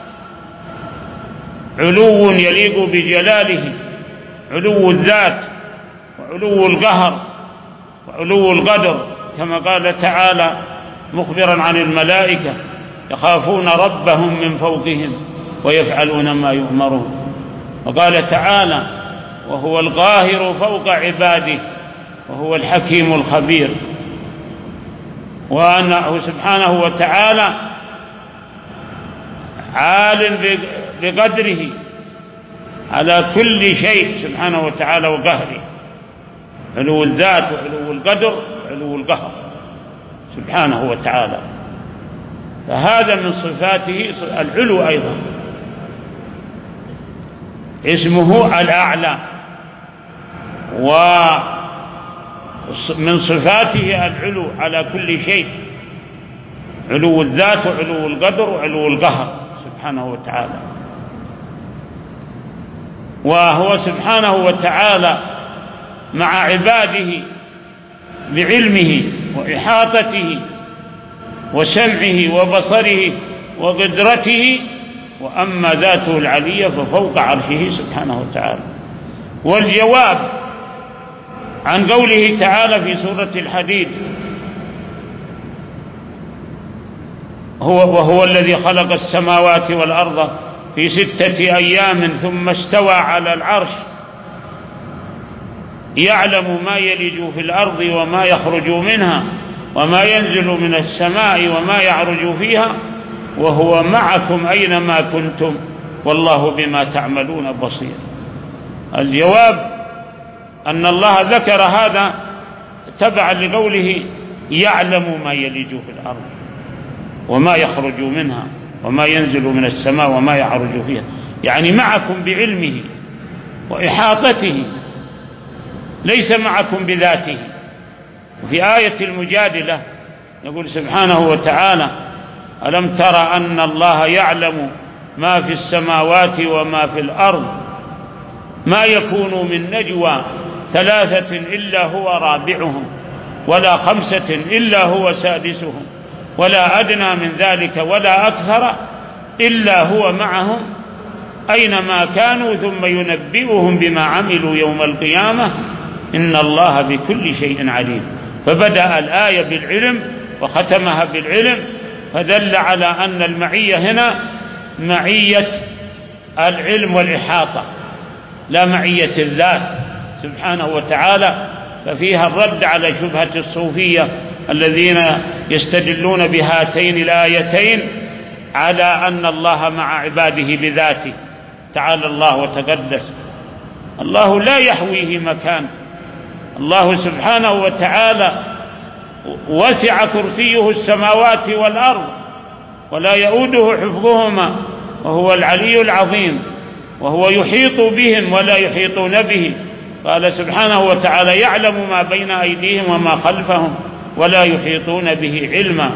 علو يليق بجلاله، علو الذات وعلو القهر وعلو القدر، كما قال تعالى مخبرا عن الملائكة: يخافون ربهم من فوقهم ويفعلون ما يؤمرون. وقال تعالى: وهو القاهر فوق عباده وهو الحكيم الخبير. وأنه سبحانه وتعالى عال بقدره على كل شيء سبحانه وتعالى وقهره، علو الذات وعلو القدر وعلو القهر سبحانه وتعالى. فهذا من صفاته العلو أيضا، اسمه الأعلى، ومن صفاته العلو على كل شيء، علو الذات وعلو القدر وعلو القهر سبحانه وتعالى. وهو سبحانه وتعالى مع عباده بعلمه وإحاطته وسمعه وبصره وقدرته. وأما ذاته العلية ففوق عرشه سبحانه وتعالى. والجواب عن قوله تعالى في سورة الحديد: وهو الذي خلق السماوات والأرض في 6 أيام ثم استوى على العرش يعلم ما يلج في الأرض وما يخرج منها وما ينزل من السماء وما يعرج فيها وهو معكم أينما كنتم والله بما تعملون بصير. الجواب أن الله ذكر هذا تبعا لقوله: يعلم ما يلج في الأرض وما يخرج منها وما ينزل من السماء وما يعرج فيها، يعني معكم بعلمه وإحاطته، ليس معكم بذاته. وفي آية المجادلة يقول سبحانه وتعالى: ألم تر أن الله يعلم ما في السماوات وما في الأرض ما يكون من نجوى 3 إلا هو رابعهم ولا 5 إلا هو سادسهم ولا أدنى من ذلك ولا أكثر إلا هو معهم أينما كانوا ثم ينبئهم بما عملوا يوم القيامة إن الله بكل شيء عليم. فبدأ الآية بالعلم وختمها بالعلم، فدل على أن المعية هنا معية العلم والإحاطة لا معية الذات سبحانه وتعالى. ففيها الرد على شبهة الصوفية الذين يستدلون بهاتين الآيتين على أن الله مع عباده بذاته تعالى الله وتقدس. الله لا يحويه مكان، الله سبحانه وتعالى وسع كرسيه السماوات والأرض ولا يؤوده حفظهما وهو العلي العظيم، وهو يحيط بهم ولا يحيطون به. قال سبحانه وتعالى: يعلم ما بين أيديهم وما خلفهم ولا يحيطون به علما.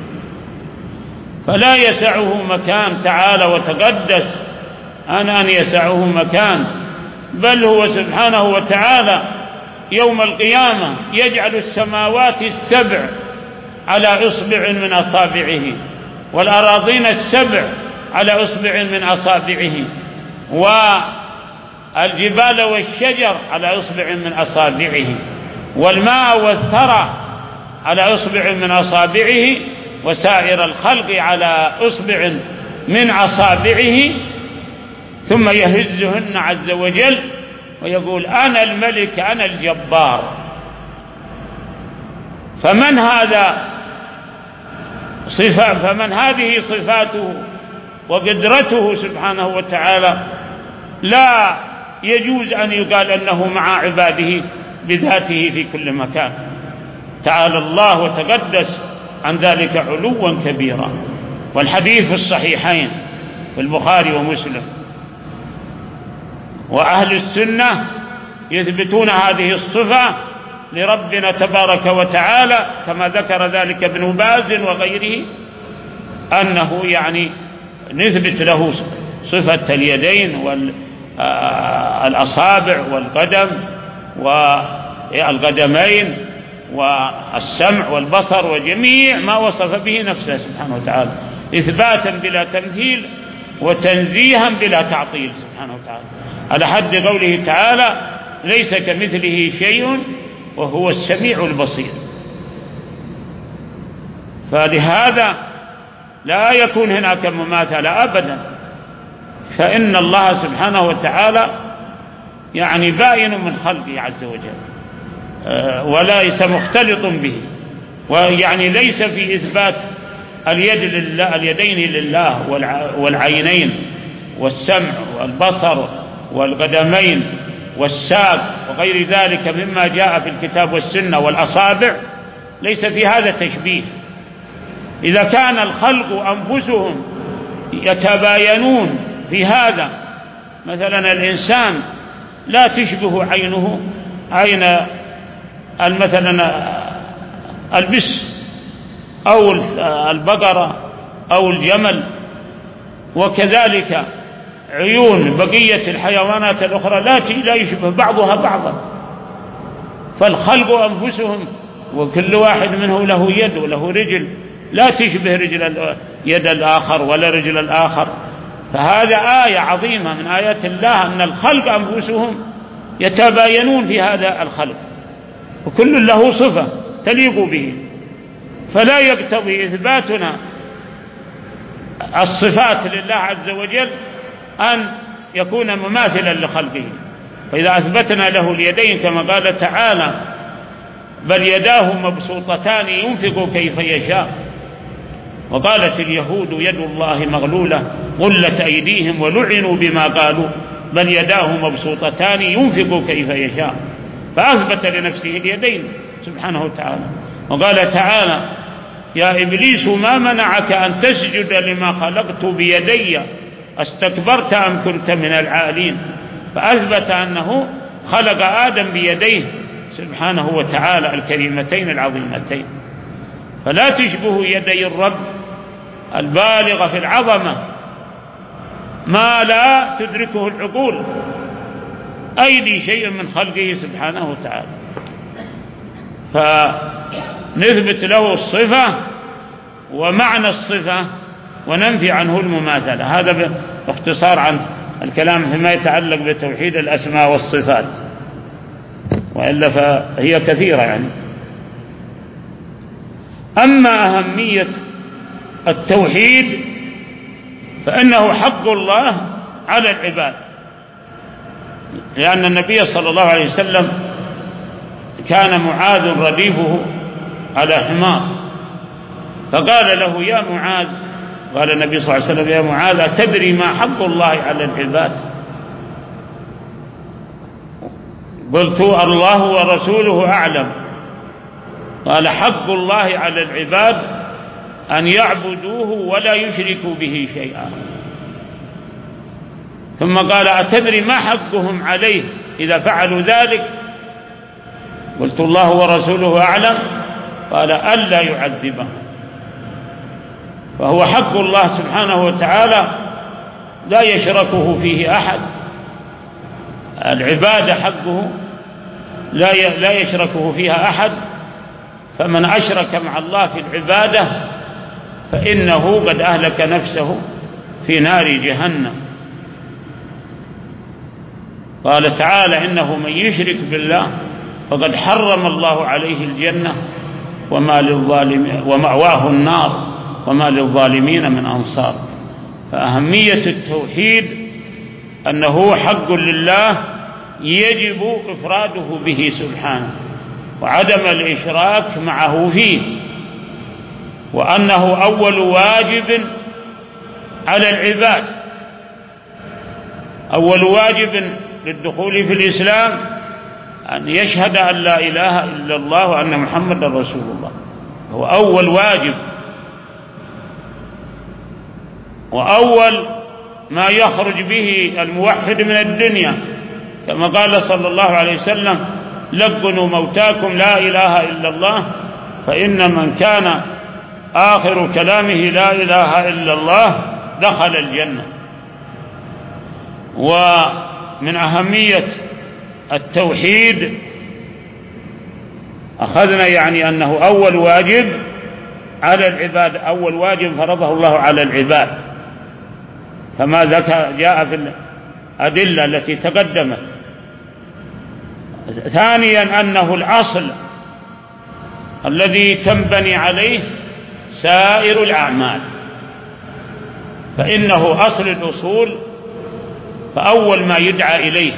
فلا يسعه مكان تعالى وتقدس أن يسعه مكان، بل هو سبحانه وتعالى يوم القيامة يجعل السماوات 7 على إصبع من أصابعه والأراضين 7 على إصبع من أصابعه والجبال والشجر على إصبع من أصابعه والماء والثرى على إصبع من أصابعه وسائر الخلق على إصبع من أصابعه، ثم يهزهن عز وجل ويقول: أنا الملك أنا الجبار. فمن هذه صفاته وقدرته سبحانه وتعالى لا يجوز أن يقال أنه مع عباده بذاته في كل مكان. تعالى الله وتقدس عن ذلك علوا كبيرا. والحديث في الصحيحين في البخاري ومسلم. وأهل السنة يثبتون هذه الصفة لربنا تبارك وتعالى كما ذكر ذلك ابن باز وغيره، أنه يعني نثبت له صفة اليدين والأصابع والقدم والقدمين والسمع والبصر وجميع ما وصف به نفسه سبحانه وتعالى، إثباتا بلا تمثيل وتنزيها بلا تعطيل سبحانه وتعالى، على حد قوله تعالى: ليس كمثله شيء وهو السميع البصير. فلهذا لا يكون هناك مماثلة أبدا، فإن الله سبحانه وتعالى يعني باين من خلقه عز وجل وليس مختلط به، ويعني ليس في إثبات اليدين لله والعينين والسمع والبصر والقدمين والساق وغير ذلك مما جاء في الكتاب والسنة والأصابع، ليس في هذا تشبيه. إذا كان الخلق أنفسهم يتباينون في هذا، مثلا الإنسان لا تشبه عينه عين مثلا البس أو البقرة أو الجمل، وكذلك عيون بقية الحيوانات الأخرى لا يشبه بعضها بعضا. فالخلق أنفسهم وكل واحد منه له يد وله رجل لا تشبه يد الآخر ولا رجل الآخر. فهذا آية عظيمة من آيات الله، أن الخلق أنفسهم يتباينون في هذا الخلق، وكل له صفة تليق به، فلا يقتضي إثباتنا الصفات لله عز وجل أن يكون مماثلا لخلقه. فإذا أثبتنا له اليدين كما قال تعالى: بل يداه مبسوطتان ينفق كيف يشاء، وقالت اليهود يد الله مغلولة غلت أيديهم ولعنوا بما قالوا بل يداه مبسوطتان ينفق كيف يشاء، فأثبت لنفسه اليدين سبحانه وتعالى. وقال تعالى: يا إبليس ما منعك أن تسجد لما خلقت بيدي استكبرت أم كنت من العالين، فأثبت أنه خلق آدم بيديه سبحانه وتعالى الكريمتين العظيمتين. فلا تشبه يدي الرب البالغة في العظمة ما لا تدركه العقول أيدي شيء من خلقه سبحانه وتعالى. فنثبت له الصفة ومعنى الصفة وننفي عنه المماثلة. هذا باختصار عن الكلام فيما يتعلق بتوحيد الأسماء والصفات، وإلا فهي كثيرة يعني. أما أهمية التوحيد فإنه حق الله على العباد، لأن النبي صلى الله عليه وسلم كان معاذ رديفه على حمار، فقال له: يا معاذ، قال النبي صلى الله عليه وسلم: يا معاذ، أتدري ما حق الله على العباد؟ قلت: الله ورسوله أعلم. قال: حق الله على العباد أن يعبدوه ولا يشركوا به شيئا. ثم قال: أتدري ما حقهم عليه إذا فعلوا ذلك؟ قلت: الله ورسوله أعلم. قال: ألا يعذبهم. فهو حق الله سبحانه وتعالى لا يشركه فيه أحد، العبادة حقه لا يشركه فيها أحد، فمن أشرك مع الله في العبادة فإنه قد أهلك نفسه في نار جهنم. قال تعالى: إنه من يشرك بالله فقد حرم الله عليه الجنة ومأواه النار وما للظالمين من أنصار. فأهمية التوحيد أنه حق لله يجب إفراده به سبحانه وعدم الإشراك معه فيه، وأنه أول واجب على العباد، أول واجب للدخول في الإسلام أن يشهد أن لا إله إلا الله وأن محمد رسول الله، هو أول واجب. وأول ما يخرج به الموحد من الدنيا كما قال صلى الله عليه وسلم: لقنوا موتاكم لا إله إلا الله، فإن من كان آخر كلامه لا إله إلا الله دخل الجنة. ومن أهمية التوحيد أخذنا يعني أنه أول واجب على العباد، أول واجب فرضه الله على العباد كما جاء في الأدلة التي تقدمت. ثانيا أنه الأصل الذي تنبني عليه سائر الأعمال، فإنه أصل الأصول، فأول ما يدعى إليه.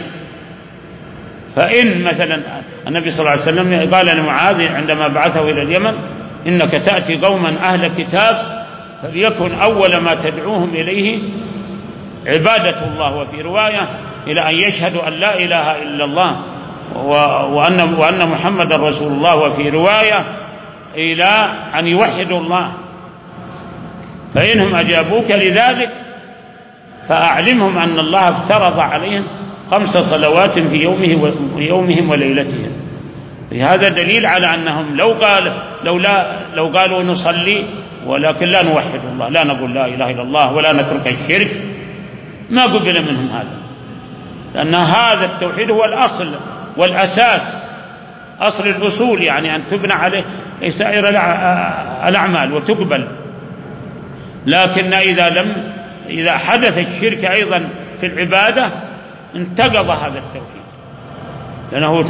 فإن مثلا النبي صلى الله عليه وسلم قال لمعاذ عندما بعثه إلى اليمن: إنك تأتي قوما أهل كتاب فليكن أول ما تدعوهم إليه عبادة الله، وفي رواية إلى أن يشهدوا أن لا إله إلا الله وأن محمد رسول الله، وفي رواية إلى أن يوحدوا الله. فإنهم أجابوك لذلك فأعلمهم أن الله افترض عليهم 5 صلوات في يومهم وليلتهم. هذا دليل على أنهم لو قالوا نصلي ولكن لا نوحد الله، لا نقول لا إله إلا الله ولا نترك الشرك، ما قبل منهم هذا، لأن هذا التوحيد هو الأصل والأساس، أصل الأصول، يعني أن تبنى عليه سائر الأعمال وتقبل. لكن إذا حدث الشرك أيضا في العبادة انتقض هذا التوحيد، لأنه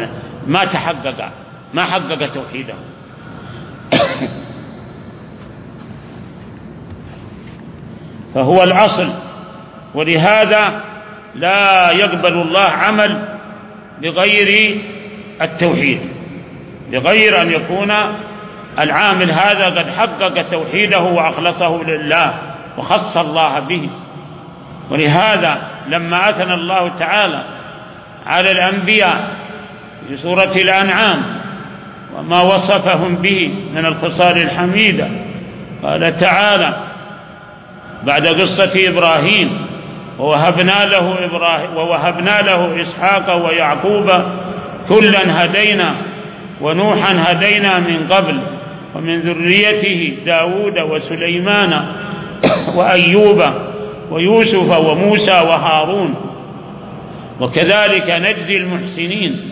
ما حقق توحيده. فهو الأصل، ولهذا لا يقبل الله عمل بغير التوحيد، بغير أن يكون العامل هذا قد حقق توحيده وأخلصه لله وخص الله به. ولهذا لما أثنى الله تعالى على الأنبياء في سورة الأنعام وما وصفهم به من الخصال الحميدة، قال تعالى بعد قصة إبراهيم: ووهبنا له إسحاق ويعقوب كلا هدينا ونوحا هدينا من قبل ومن ذريته داود وسليمان وأيوب ويوسف وموسى وهارون وكذلك نجزي المحسنين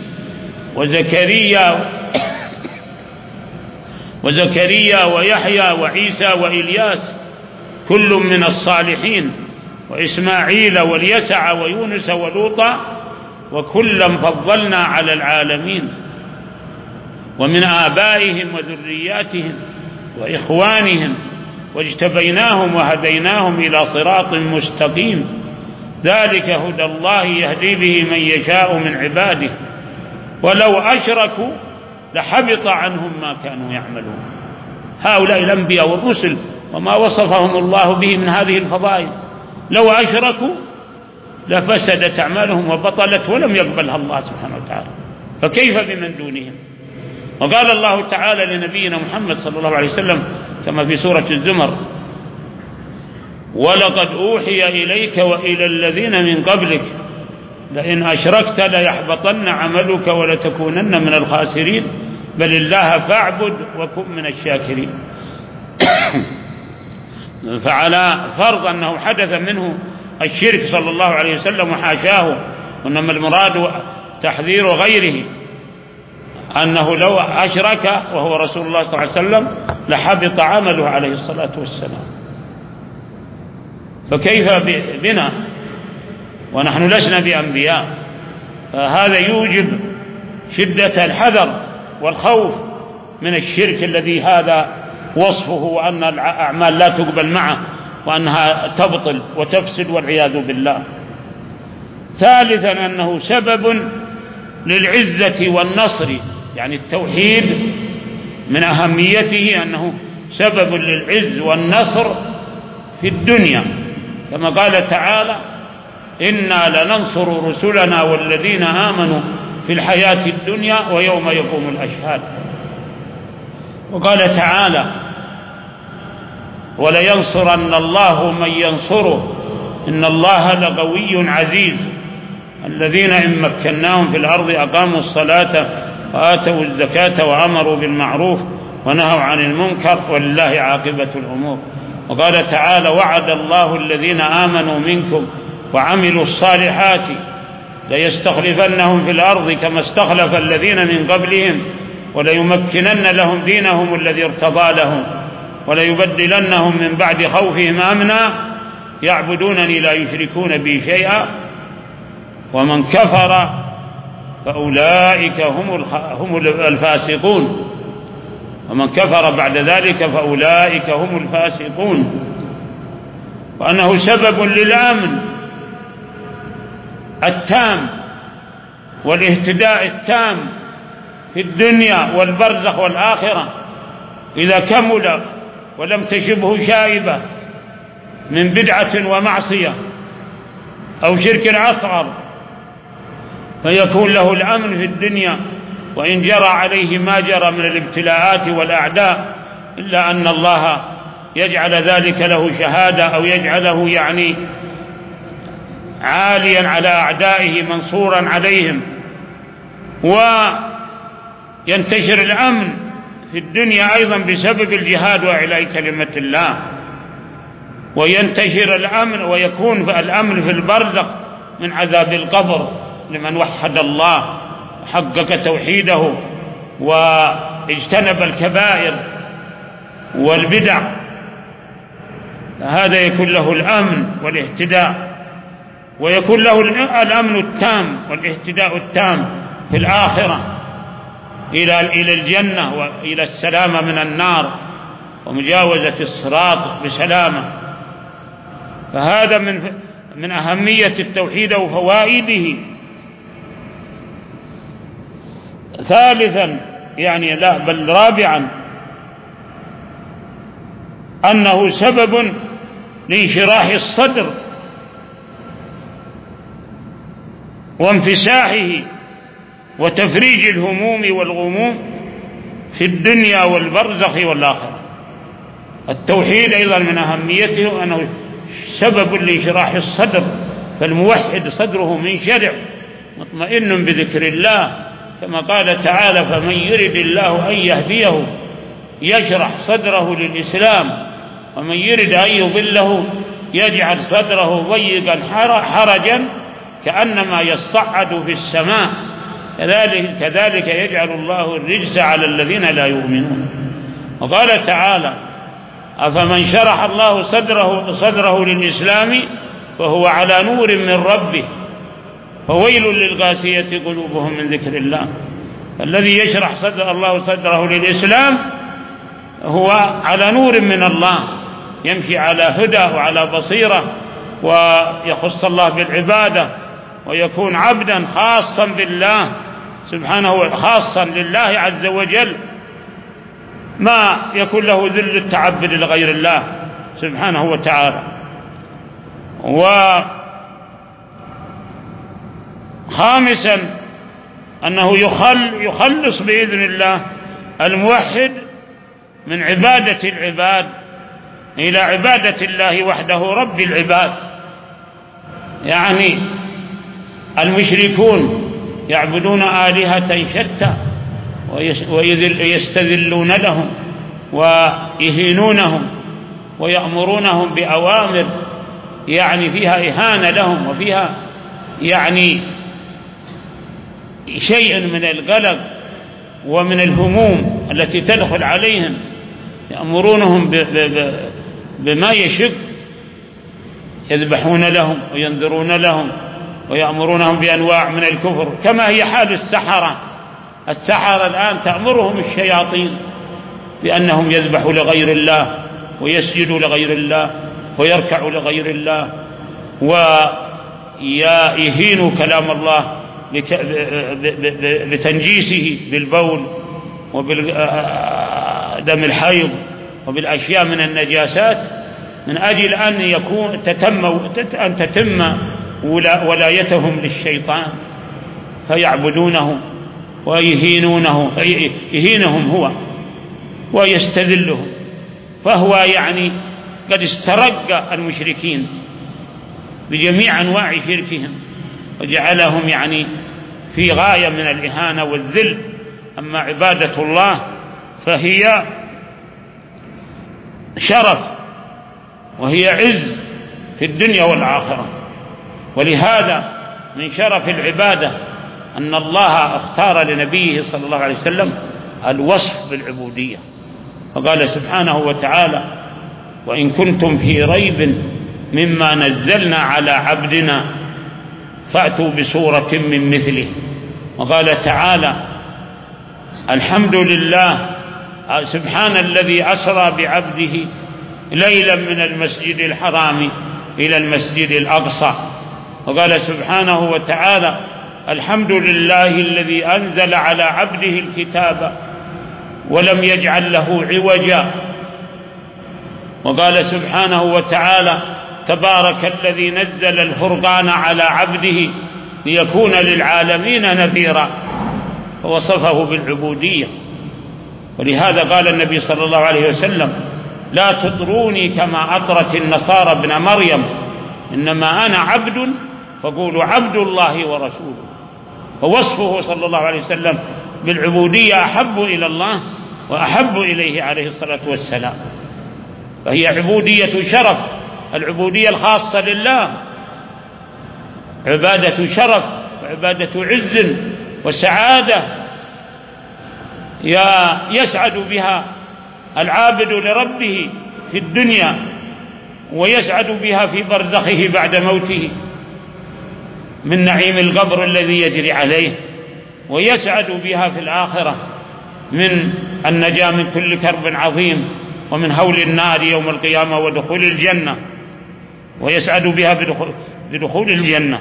وزكريا ويحيى وعيسى وإلياس كل من الصالحين وإسماعيل واليسع ويونس ولوطا وكلا فضلنا على العالمين ومن آبائهم وذرياتهم وإخوانهم واجتبيناهم وهديناهم إلى صراط مستقيم ذلك هدى الله يهدي به من يشاء من عباده ولو أشركوا لحبط عنهم ما كانوا يعملون. هؤلاء الأنبياء والرسل وما وصفهم الله به من هذه الفضائل لو أشركوا لفسدت أعمالهم وبطلت ولم يقبلها الله سبحانه وتعالى، فكيف بمن دونهم؟ وقال الله تعالى لنبينا محمد صلى الله عليه وسلم كما في سورة الزمر: ولقد أوحي إليك وإلى الذين من قبلك لئن أشركت ليحبطن عملك ولتكونن من الخاسرين بل الله فاعبد وكن من الشاكرين. فعلى فرض أنه حدث منه الشرك صلى الله عليه وسلم وحاشاه، وإنما المراد تحذير غيره أنه لو أشرك وهو رسول الله صلى الله عليه وسلم لحبط عمله عليه الصلاة والسلام، فكيف بنا ونحن لسنا بأنبياء؟ فهذا يوجب شدة الحذر والخوف من الشرك الذي هذا وصفه، وأن الأعمال لا تقبل معه وأنها تبطل وتفسد والعياذ بالله. ثالثا أنه سبب للعزة والنصر، يعني التوحيد من أهميته أنه سبب للعز والنصر في الدنيا، كما قال تعالى: إنا لننصر رسلنا والذين آمنوا في الحياة الدنيا ويوم يقوم الأشهاد. وقال تعالى: ولينصرن الله من ينصره إن الله لقوي عزيز. الذين إن مكناهم في الأرض أقاموا الصلاة وآتوا الزكاة وأمروا بالمعروف ونهوا عن المنكر ولله عاقبة الأمور. وقال تعالى: وعد الله الذين آمنوا منكم وعملوا الصالحات ليستخلفنهم في الأرض كما استخلف الذين من قبلهم وليمكنن لهم دينهم الذي ارتضى لهم وليبدلنهم من بعد خوفهم أمنا يعبدونني لا يشركون بي شيئا ومن كفر فأولئك هم الفاسقون. ومن كفر بعد ذلك فأولئك هم الفاسقون. وأنه سبب للأمن التام والاهتداء التام في الدنيا والبرزخ والآخرة إذا كمل ولم تشبه شائبة من بدعة ومعصية أو شرك أصغر، فيكون له الأمن في الدنيا وإن جرى عليه ما جرى من الابتلاءات والأعداء، إلا أن الله يجعل ذلك له شهادة أو يجعله يعني عاليا على أعدائه منصورا عليهم. وينتشر الأمن في الدنيا أيضا بسبب الجهاد وإعلاء كلمة الله، وينتشر الأمن ويكون الأمن في البرزخ من عذاب القبر لمن وحد الله وحقق توحيده واجتنب الكبائر والبدع، هذا يكون له الأمن والاهتداء، ويكون له الأمن التام والاهتداء التام في الآخرة إلى الجنة وإلى السلامة من النار ومجاوزة الصراط بسلامة. فهذا من أهمية التوحيد وفوائده. ثالثا يعني لا بل رابعا أنه سبب لانشراح الصدر وانفساحه وتفريج الهموم والغموم في الدنيا والبرزخ والآخرة. التوحيد أيضا من أهميته أنه سبب لانشراح الصدر، فالموحد صدره منشرح مطمئن بذكر الله، كما قال تعالى: فمن يرد الله أن يهديه يشرح صدره للإسلام ومن يرد أن يضله يجعل صدره ضيقا حرجا كأنما يصعد في السماء كذلك يجعل الله الرجس على الذين لا يؤمنون. وقال تعالى: أفمن شرح الله صدره للإسلام فهو على نور من ربه فويل للقاسية قلوبهم من ذكر الله. الذي يشرح الله صدره للإسلام هو على نور من الله، يمشي على هدى وعلى بصيرة ويخص الله بالعبادة ويكون عبدا خاصا بالله سبحانه خاصا لله عز وجل، ما يكون له ذل التعبد لغير الله سبحانه وتعالى. وخامسا أنه يخلص بإذن الله الموحد من عبادة العباد إلى عبادة الله وحده رب العباد. يعني المشركون يعبدون آلهة شتى ويستذلون لهم ويهينونهم ويأمرونهم بأوامر يعني فيها إهانة لهم وفيها يعني شيء من القلق ومن الهموم التي تدخل عليهم، يأمرونهم بما يشق، يذبحون لهم وينذرون لهم ويأمرونهم بأنواع من الكفر، كما هي حال السحرة الآن تأمرهم الشياطين بأنهم يذبحوا لغير الله ويسجدوا لغير الله ويركعوا لغير الله ويهينوا كلام الله بتنجيسه بالبول وبالدم الحيض وبالأشياء من النجاسات، من أجل أن تتم ولايتهم للشيطان، فيعبدونه ويهينهم هو ويستذلهم. فهو يعني قد استرق المشركين بجميع أنواع شركهم وجعلهم يعني في غاية من الإهانة والذل. أما عبادة الله فهي شرف وهي عز في الدنيا والآخرة. ولهذا من شرف العبادة أن الله اختار لنبيه صلى الله عليه وسلم الوصف بالعبودية، فقال سبحانه وتعالى: وإن كنتم في ريب مما نزلنا على عبدنا فأتوا بسورة من مثله. وقال تعالى: الحمد لله سبحان الذي أسرى بعبده ليلا من المسجد الحرام إلى المسجد الأقصى. وقال سبحانه وتعالى: الحمد لله الذي أنزل على عبده الكتاب ولم يجعل له عوجا. وقال سبحانه وتعالى: تبارك الذي نزل الفرقان على عبده ليكون للعالمين نذيرا، ووصفه بالعبودية. ولهذا قال النبي صلى الله عليه وسلم: لا تطروني كما أطرت النصارى ابن مريم، إنما أنا عبد فقولوا عبد الله ورسوله. فوصفه صلى الله عليه وسلم بالعبودية أحب إلى الله وأحب إليه عليه الصلاة والسلام. فهي عبودية شرف، العبودية الخاصة لله عبادة شرف وعبادة عز وسعادة يسعد بها العابد لربه في الدنيا، ويسعد بها في برزخه بعد موته من نعيم القبر الذي يجري عليه، ويسعد بها في الآخرة من النجاة من كل كرب عظيم ومن هول النار يوم القيامة ودخول الجنة، ويسعد بها بدخول الجنة.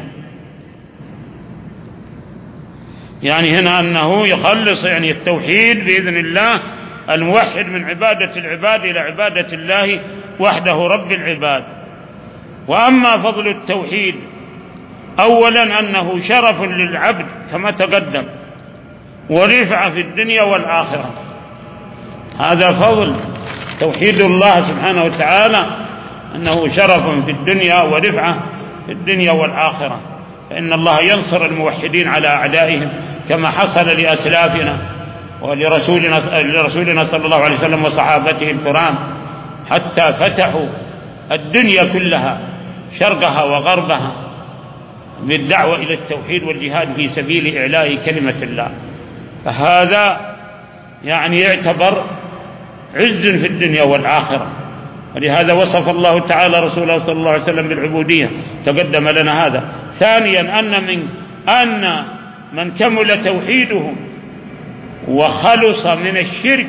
يعني هنا أنه يخلص يعني التوحيد بإذن الله الموحد من عبادة العباد إلى عبادة الله وحده رب العباد. وأما فضل التوحيد أولا أنه شرف للعبد كما تقدم، ورفعة في الدنيا والآخرة. هذا فضل توحيد الله سبحانه وتعالى، أنه شرف في الدنيا ورفعة في الدنيا والآخرة. فإن الله ينصر الموحدين على أعدائهم كما حصل لأسلافنا ولرسولنا صلى الله عليه وسلم وصحابته الكرام، حتى فتحوا الدنيا كلها شرقها وغربها بالدعوة إلى التوحيد والجهاد في سبيل إعلاء كلمة الله. فهذا يعني يعتبر عز في الدنيا والآخرة. ولهذا وصف الله تعالى رسوله صلى الله عليه وسلم بالعبودية، تقدم لنا هذا. ثانيا أن من كمل توحيده وخلص من الشرك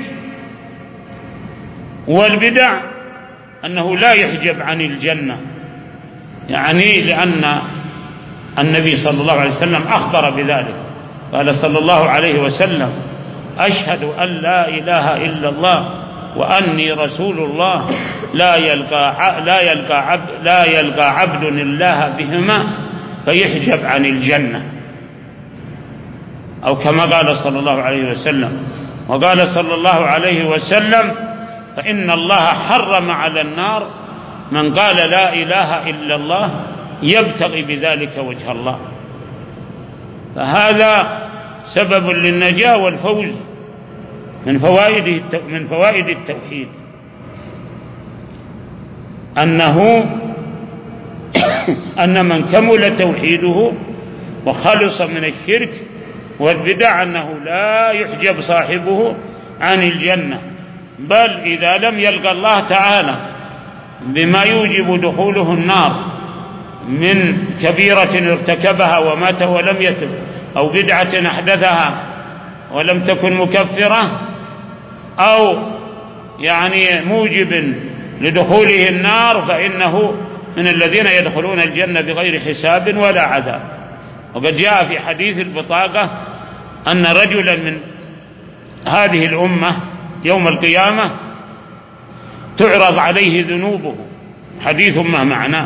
والبدع أنه لا يحجب عن الجنة، يعني لأن النبي صلى الله عليه وسلم أخبر بذلك، قال صلى الله عليه وسلم: أشهد أن لا إله إلا الله وأني رسول الله لا يلقى عبد الله بهما فيحجب عن الجنة، أو كما قال صلى الله عليه وسلم. وقال صلى الله عليه وسلم: فإن الله حرم على النار من قال لا إله إلا الله يبتغي بذلك وجه الله. فهذا سبب للنجاة والفوز من فوائد التوحيد، أن من كمل توحيده وخلص من الشرك والبدع أنه لا يحجب صاحبه عن الجنة، بل إذا لم يلقى الله تعالى بما يوجب دخوله النار من كبيرة ارتكبها ومات ولم يتب، أو بدعة أحدثها ولم تكن مكفرة، أو يعني موجب لدخوله النار، فإنه من الذين يدخلون الجنة بغير حساب ولا عذاب. وقد جاء في حديث البطاقة أن رجلا من هذه الأمة يوم القيامة تعرض عليه ذنوبه، حديث ما معناه،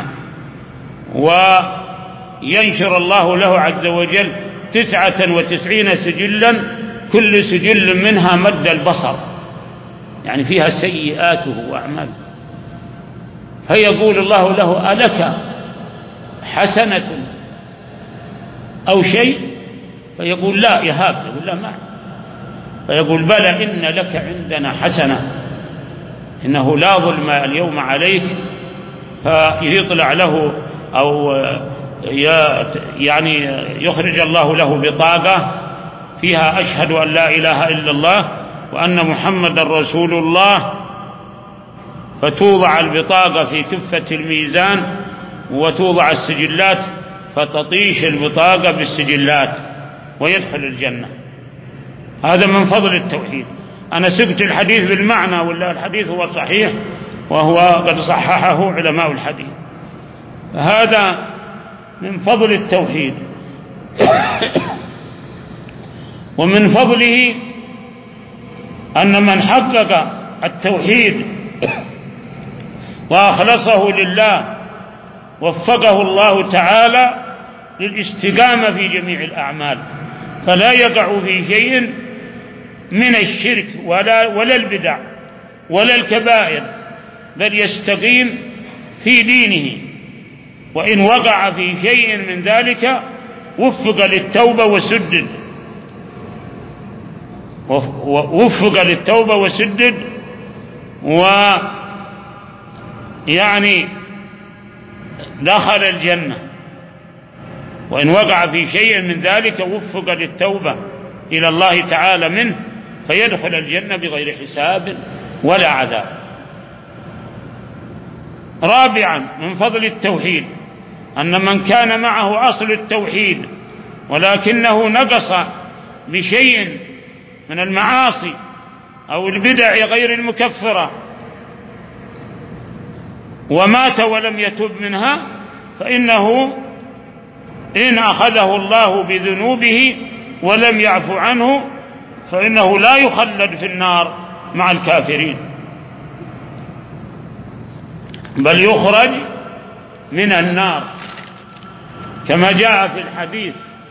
وينشر الله له عز وجل 99 سجلا، كل سجل منها مد البصر، يعني فيها سيئاته وأعماله. فيقول الله له: ألك حسنة أو شيء؟ فيقول: لا يهاب. يقول: لا ما. فيقول: بلى إن لك عندنا حسنة، إنه لا ظلم اليوم عليك. فيطلع له أو يعني يخرج الله له بطاقة فيها: أشهد أن لا إله إلا الله وأن محمد رسول الله. فتوضع البطاقة في كفة الميزان وتوضع السجلات، فتطيش البطاقة بالسجلات ويدخل الجنة. هذا من فضل التوحيد. أنا سبت الحديث بالمعنى، ولا الحديث هو صحيح وهو قد صححه علماء الحديث. هذا من فضل التوحيد. ومن فضله أن من حقق التوحيد وأخلصه لله وفقه الله تعالى للاستقامة في جميع الأعمال، فلا يقع في شيء من الشرك ولا البدع ولا الكبائر، بل يستقيم في دينه. وإن وقع في شيء من ذلك وفق للتوبة وسدد، ووفق للتوبة وسدد، ويعني دخل الجنة. وإن وقع في شيء من ذلك وفق للتوبة إلى الله تعالى منه، فيدخل الجنة بغير حساب ولا عذاب. رابعا من فضل التوحيد أن من كان معه أصل التوحيد ولكنه نقص بشيء من المعاصي أو البدع غير المكفرة ومات ولم يتب منها، فإنه إن أخذه الله بذنوبه ولم يعف عنه فإنه لا يخلد في النار مع الكافرين، بل يخرج من النار، كما جاء في الحديث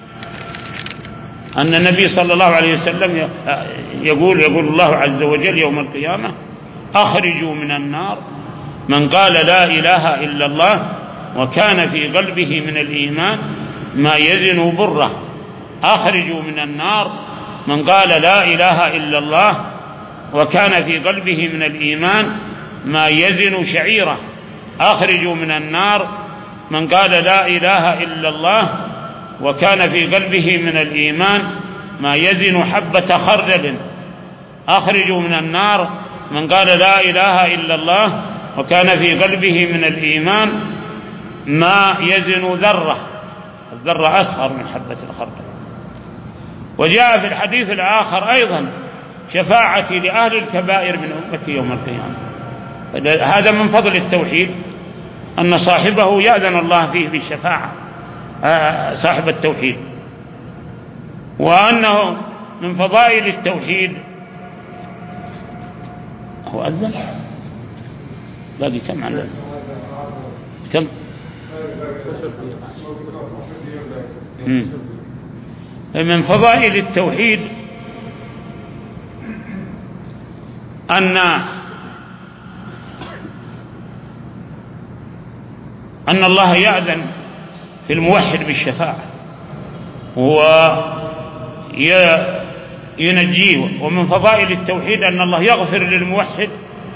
أن النبي صلى الله عليه وسلم يقول الله عز وجل يوم القيامة: أخرجوا من النار من قال لا إله إلا الله وكان في قلبه من الإيمان ما يزن بره. أخرجوا من النار من قال لا إله إلا الله وكان في قلبه من الإيمان ما يزن شعيرة. أخرجوا من النار من قال لا إله إلا الله وكان في قلبه من الإيمان ما يزن حبة خردل. أخرجوا من النار من قال لا إله إلا الله وكان في قلبه من الإيمان ما يزن ذرة، الذرة أصغر من حبة الخردل. وجاء في الحديث الآخر أيضا: شفاعتي لأهل الكبائر من أمتي يوم القيامة. هذا من فضل التوحيد أن صاحبه يأذن الله فيه بالشفاعة، صاحب التوحيد. وأنه من فضائل التوحيد هو أذن باقي كم عندنا؟ كم؟ من فضائل التوحيد أن الله يأذن في الموحد بالشفاعة وينجيه. ومن فضائل التوحيد أن الله يغفر للموحد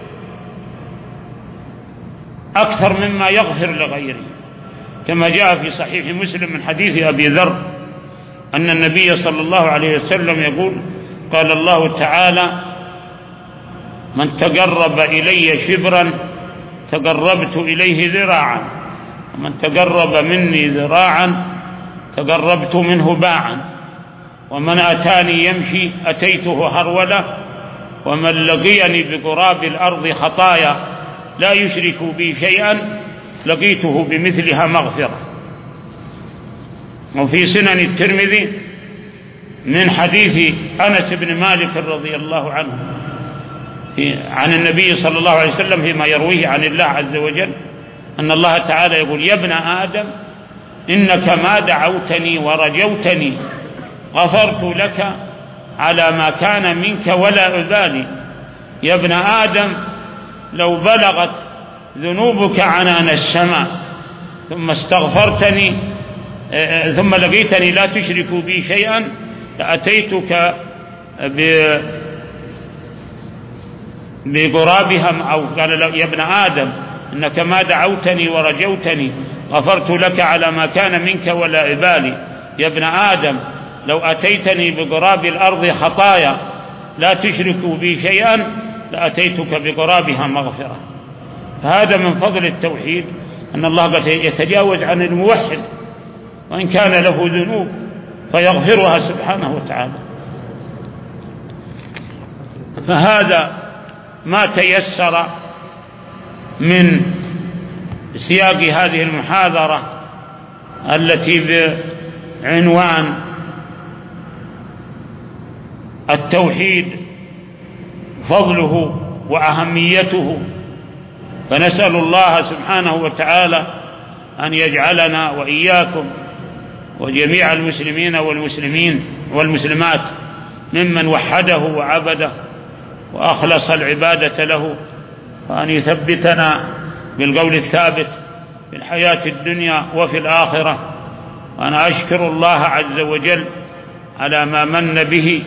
أكثر مما يغفر لغيره، كما جاء في صحيح مسلم من حديث أبي ذر أن النبي صلى الله عليه وسلم يقول: قال الله تعالى: من تقرب إلي شبرا تقربت إليه ذراعا، ومن تقرب مني ذراعا تقربت منه باعا، ومن أتاني يمشي أتيته هرولة، ومن لقيني بقراب الأرض خطايا لا يشرك بي شيئا لقيته بمثلها مغفرة. وفي سنن الترمذي من حديث أنس بن مالك رضي الله عنه عن النبي صلى الله عليه وسلم فيما يرويه عن الله عز وجل أن الله تعالى يقول: يا ابن آدم إنك ما دعوتني ورجوتني غفرت لك على ما كان منك ولا أبالي. يا ابن آدم لو بلغت ذنوبك عنان السماء ثم استغفرتني ثم لقيتني لا تشرك بي شيئا لأتيتك بقرابها، أو قال يا ابن آدم إنك ما دعوتني ورجوتني غفرت لك على ما كان منك ولا إبالي. يا ابن آدم لو أتيتني بقراب الأرض خطايا لا تشرك بي شيئا لأتيتك بقرابها مغفرة. فهذا من فضل التوحيد أن الله قد يتجاوز عن الموحد وإن كان له ذنوب فيغفرها سبحانه وتعالى. فهذا ما تيسر من سياق هذه المحاضرة التي بعنوان التوحيد فضله وأهميته. فنسأل الله سبحانه وتعالى أن يجعلنا وإياكم وجميع المسلمين والمسلمات ممن وحده وعبده وأخلص العبادة له، وأن يثبتنا بالقول الثابت في الحياة الدنيا وفي الآخرة. وأنا أشكر الله عز وجل على ما من به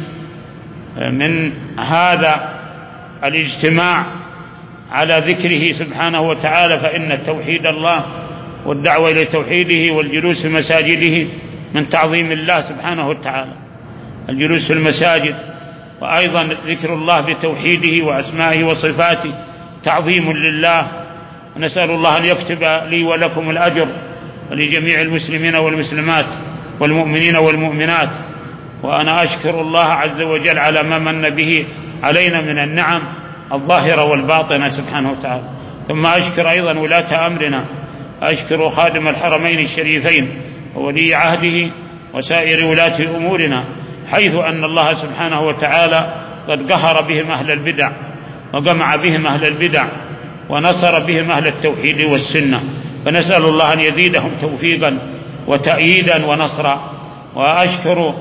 من هذا الاجتماع على ذكره سبحانه وتعالى، فإن توحيد الله والدعوة إلى توحيده والجلوس في مساجده من تعظيم الله سبحانه وتعالى، الجلوس في المساجد، وأيضا ذكر الله بتوحيده وأسمائه وصفاته تعظيم لله. نسأل الله أن يكتب لي ولكم الأجر ولجميع المسلمين والمسلمات والمؤمنين والمؤمنات. وأنا أشكر الله عز وجل على ما من به علينا من النعم الظاهرة والباطنة سبحانه وتعالى. ثم أشكر أيضا ولاة أمرنا، أشكر خادم الحرمين الشريفين وولي عهده وسائر ولاة أمورنا، حيث أن الله سبحانه وتعالى قد قهر بهم أهل البدع وجمع بهم أهل البدع ونصر بهم أهل التوحيد والسنة. فنسأل الله أن يزيدهم توفيقا وتأييدا ونصرا. وأشكر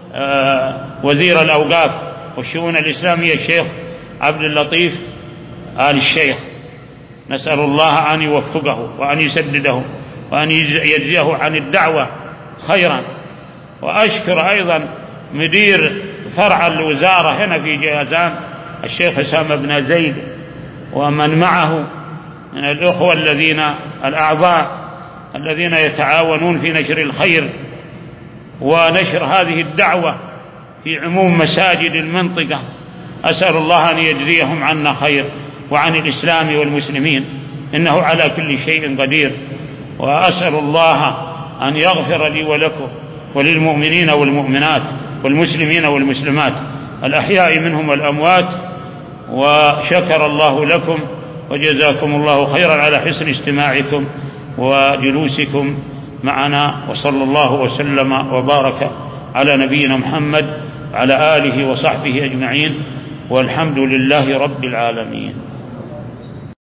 وزير الأوقاف والشؤون الإسلامية الشيخ عبد اللطيف آل الشيخ، نسأل الله أن يوفقه وأن يسدده وأن يجزيه عن الدعوة خيرا. وأشكر أيضا مدير فرع الوزارة هنا في جازان الشيخ حسام بن زيد ومن معه من الأخوة الأعضاء الذين يتعاونون في نشر الخير ونشر هذه الدعوة في عموم مساجد المنطقة. أسأل الله أن يجزيهم عنا خير وعن الإسلام والمسلمين، إنه على كل شيء قدير. وأسأل الله أن يغفر لي ولكم وللمؤمنين والمؤمنات والمسلمين والمسلمات الأحياء منهم والأموات. وشكر الله لكم وجزاكم الله خيرا على حسن استماعكم وجلوسكم معنا. وصلى الله وسلم وبارك على نبينا محمد وعلى آله وصحبه أجمعين، والحمد لله رب العالمين.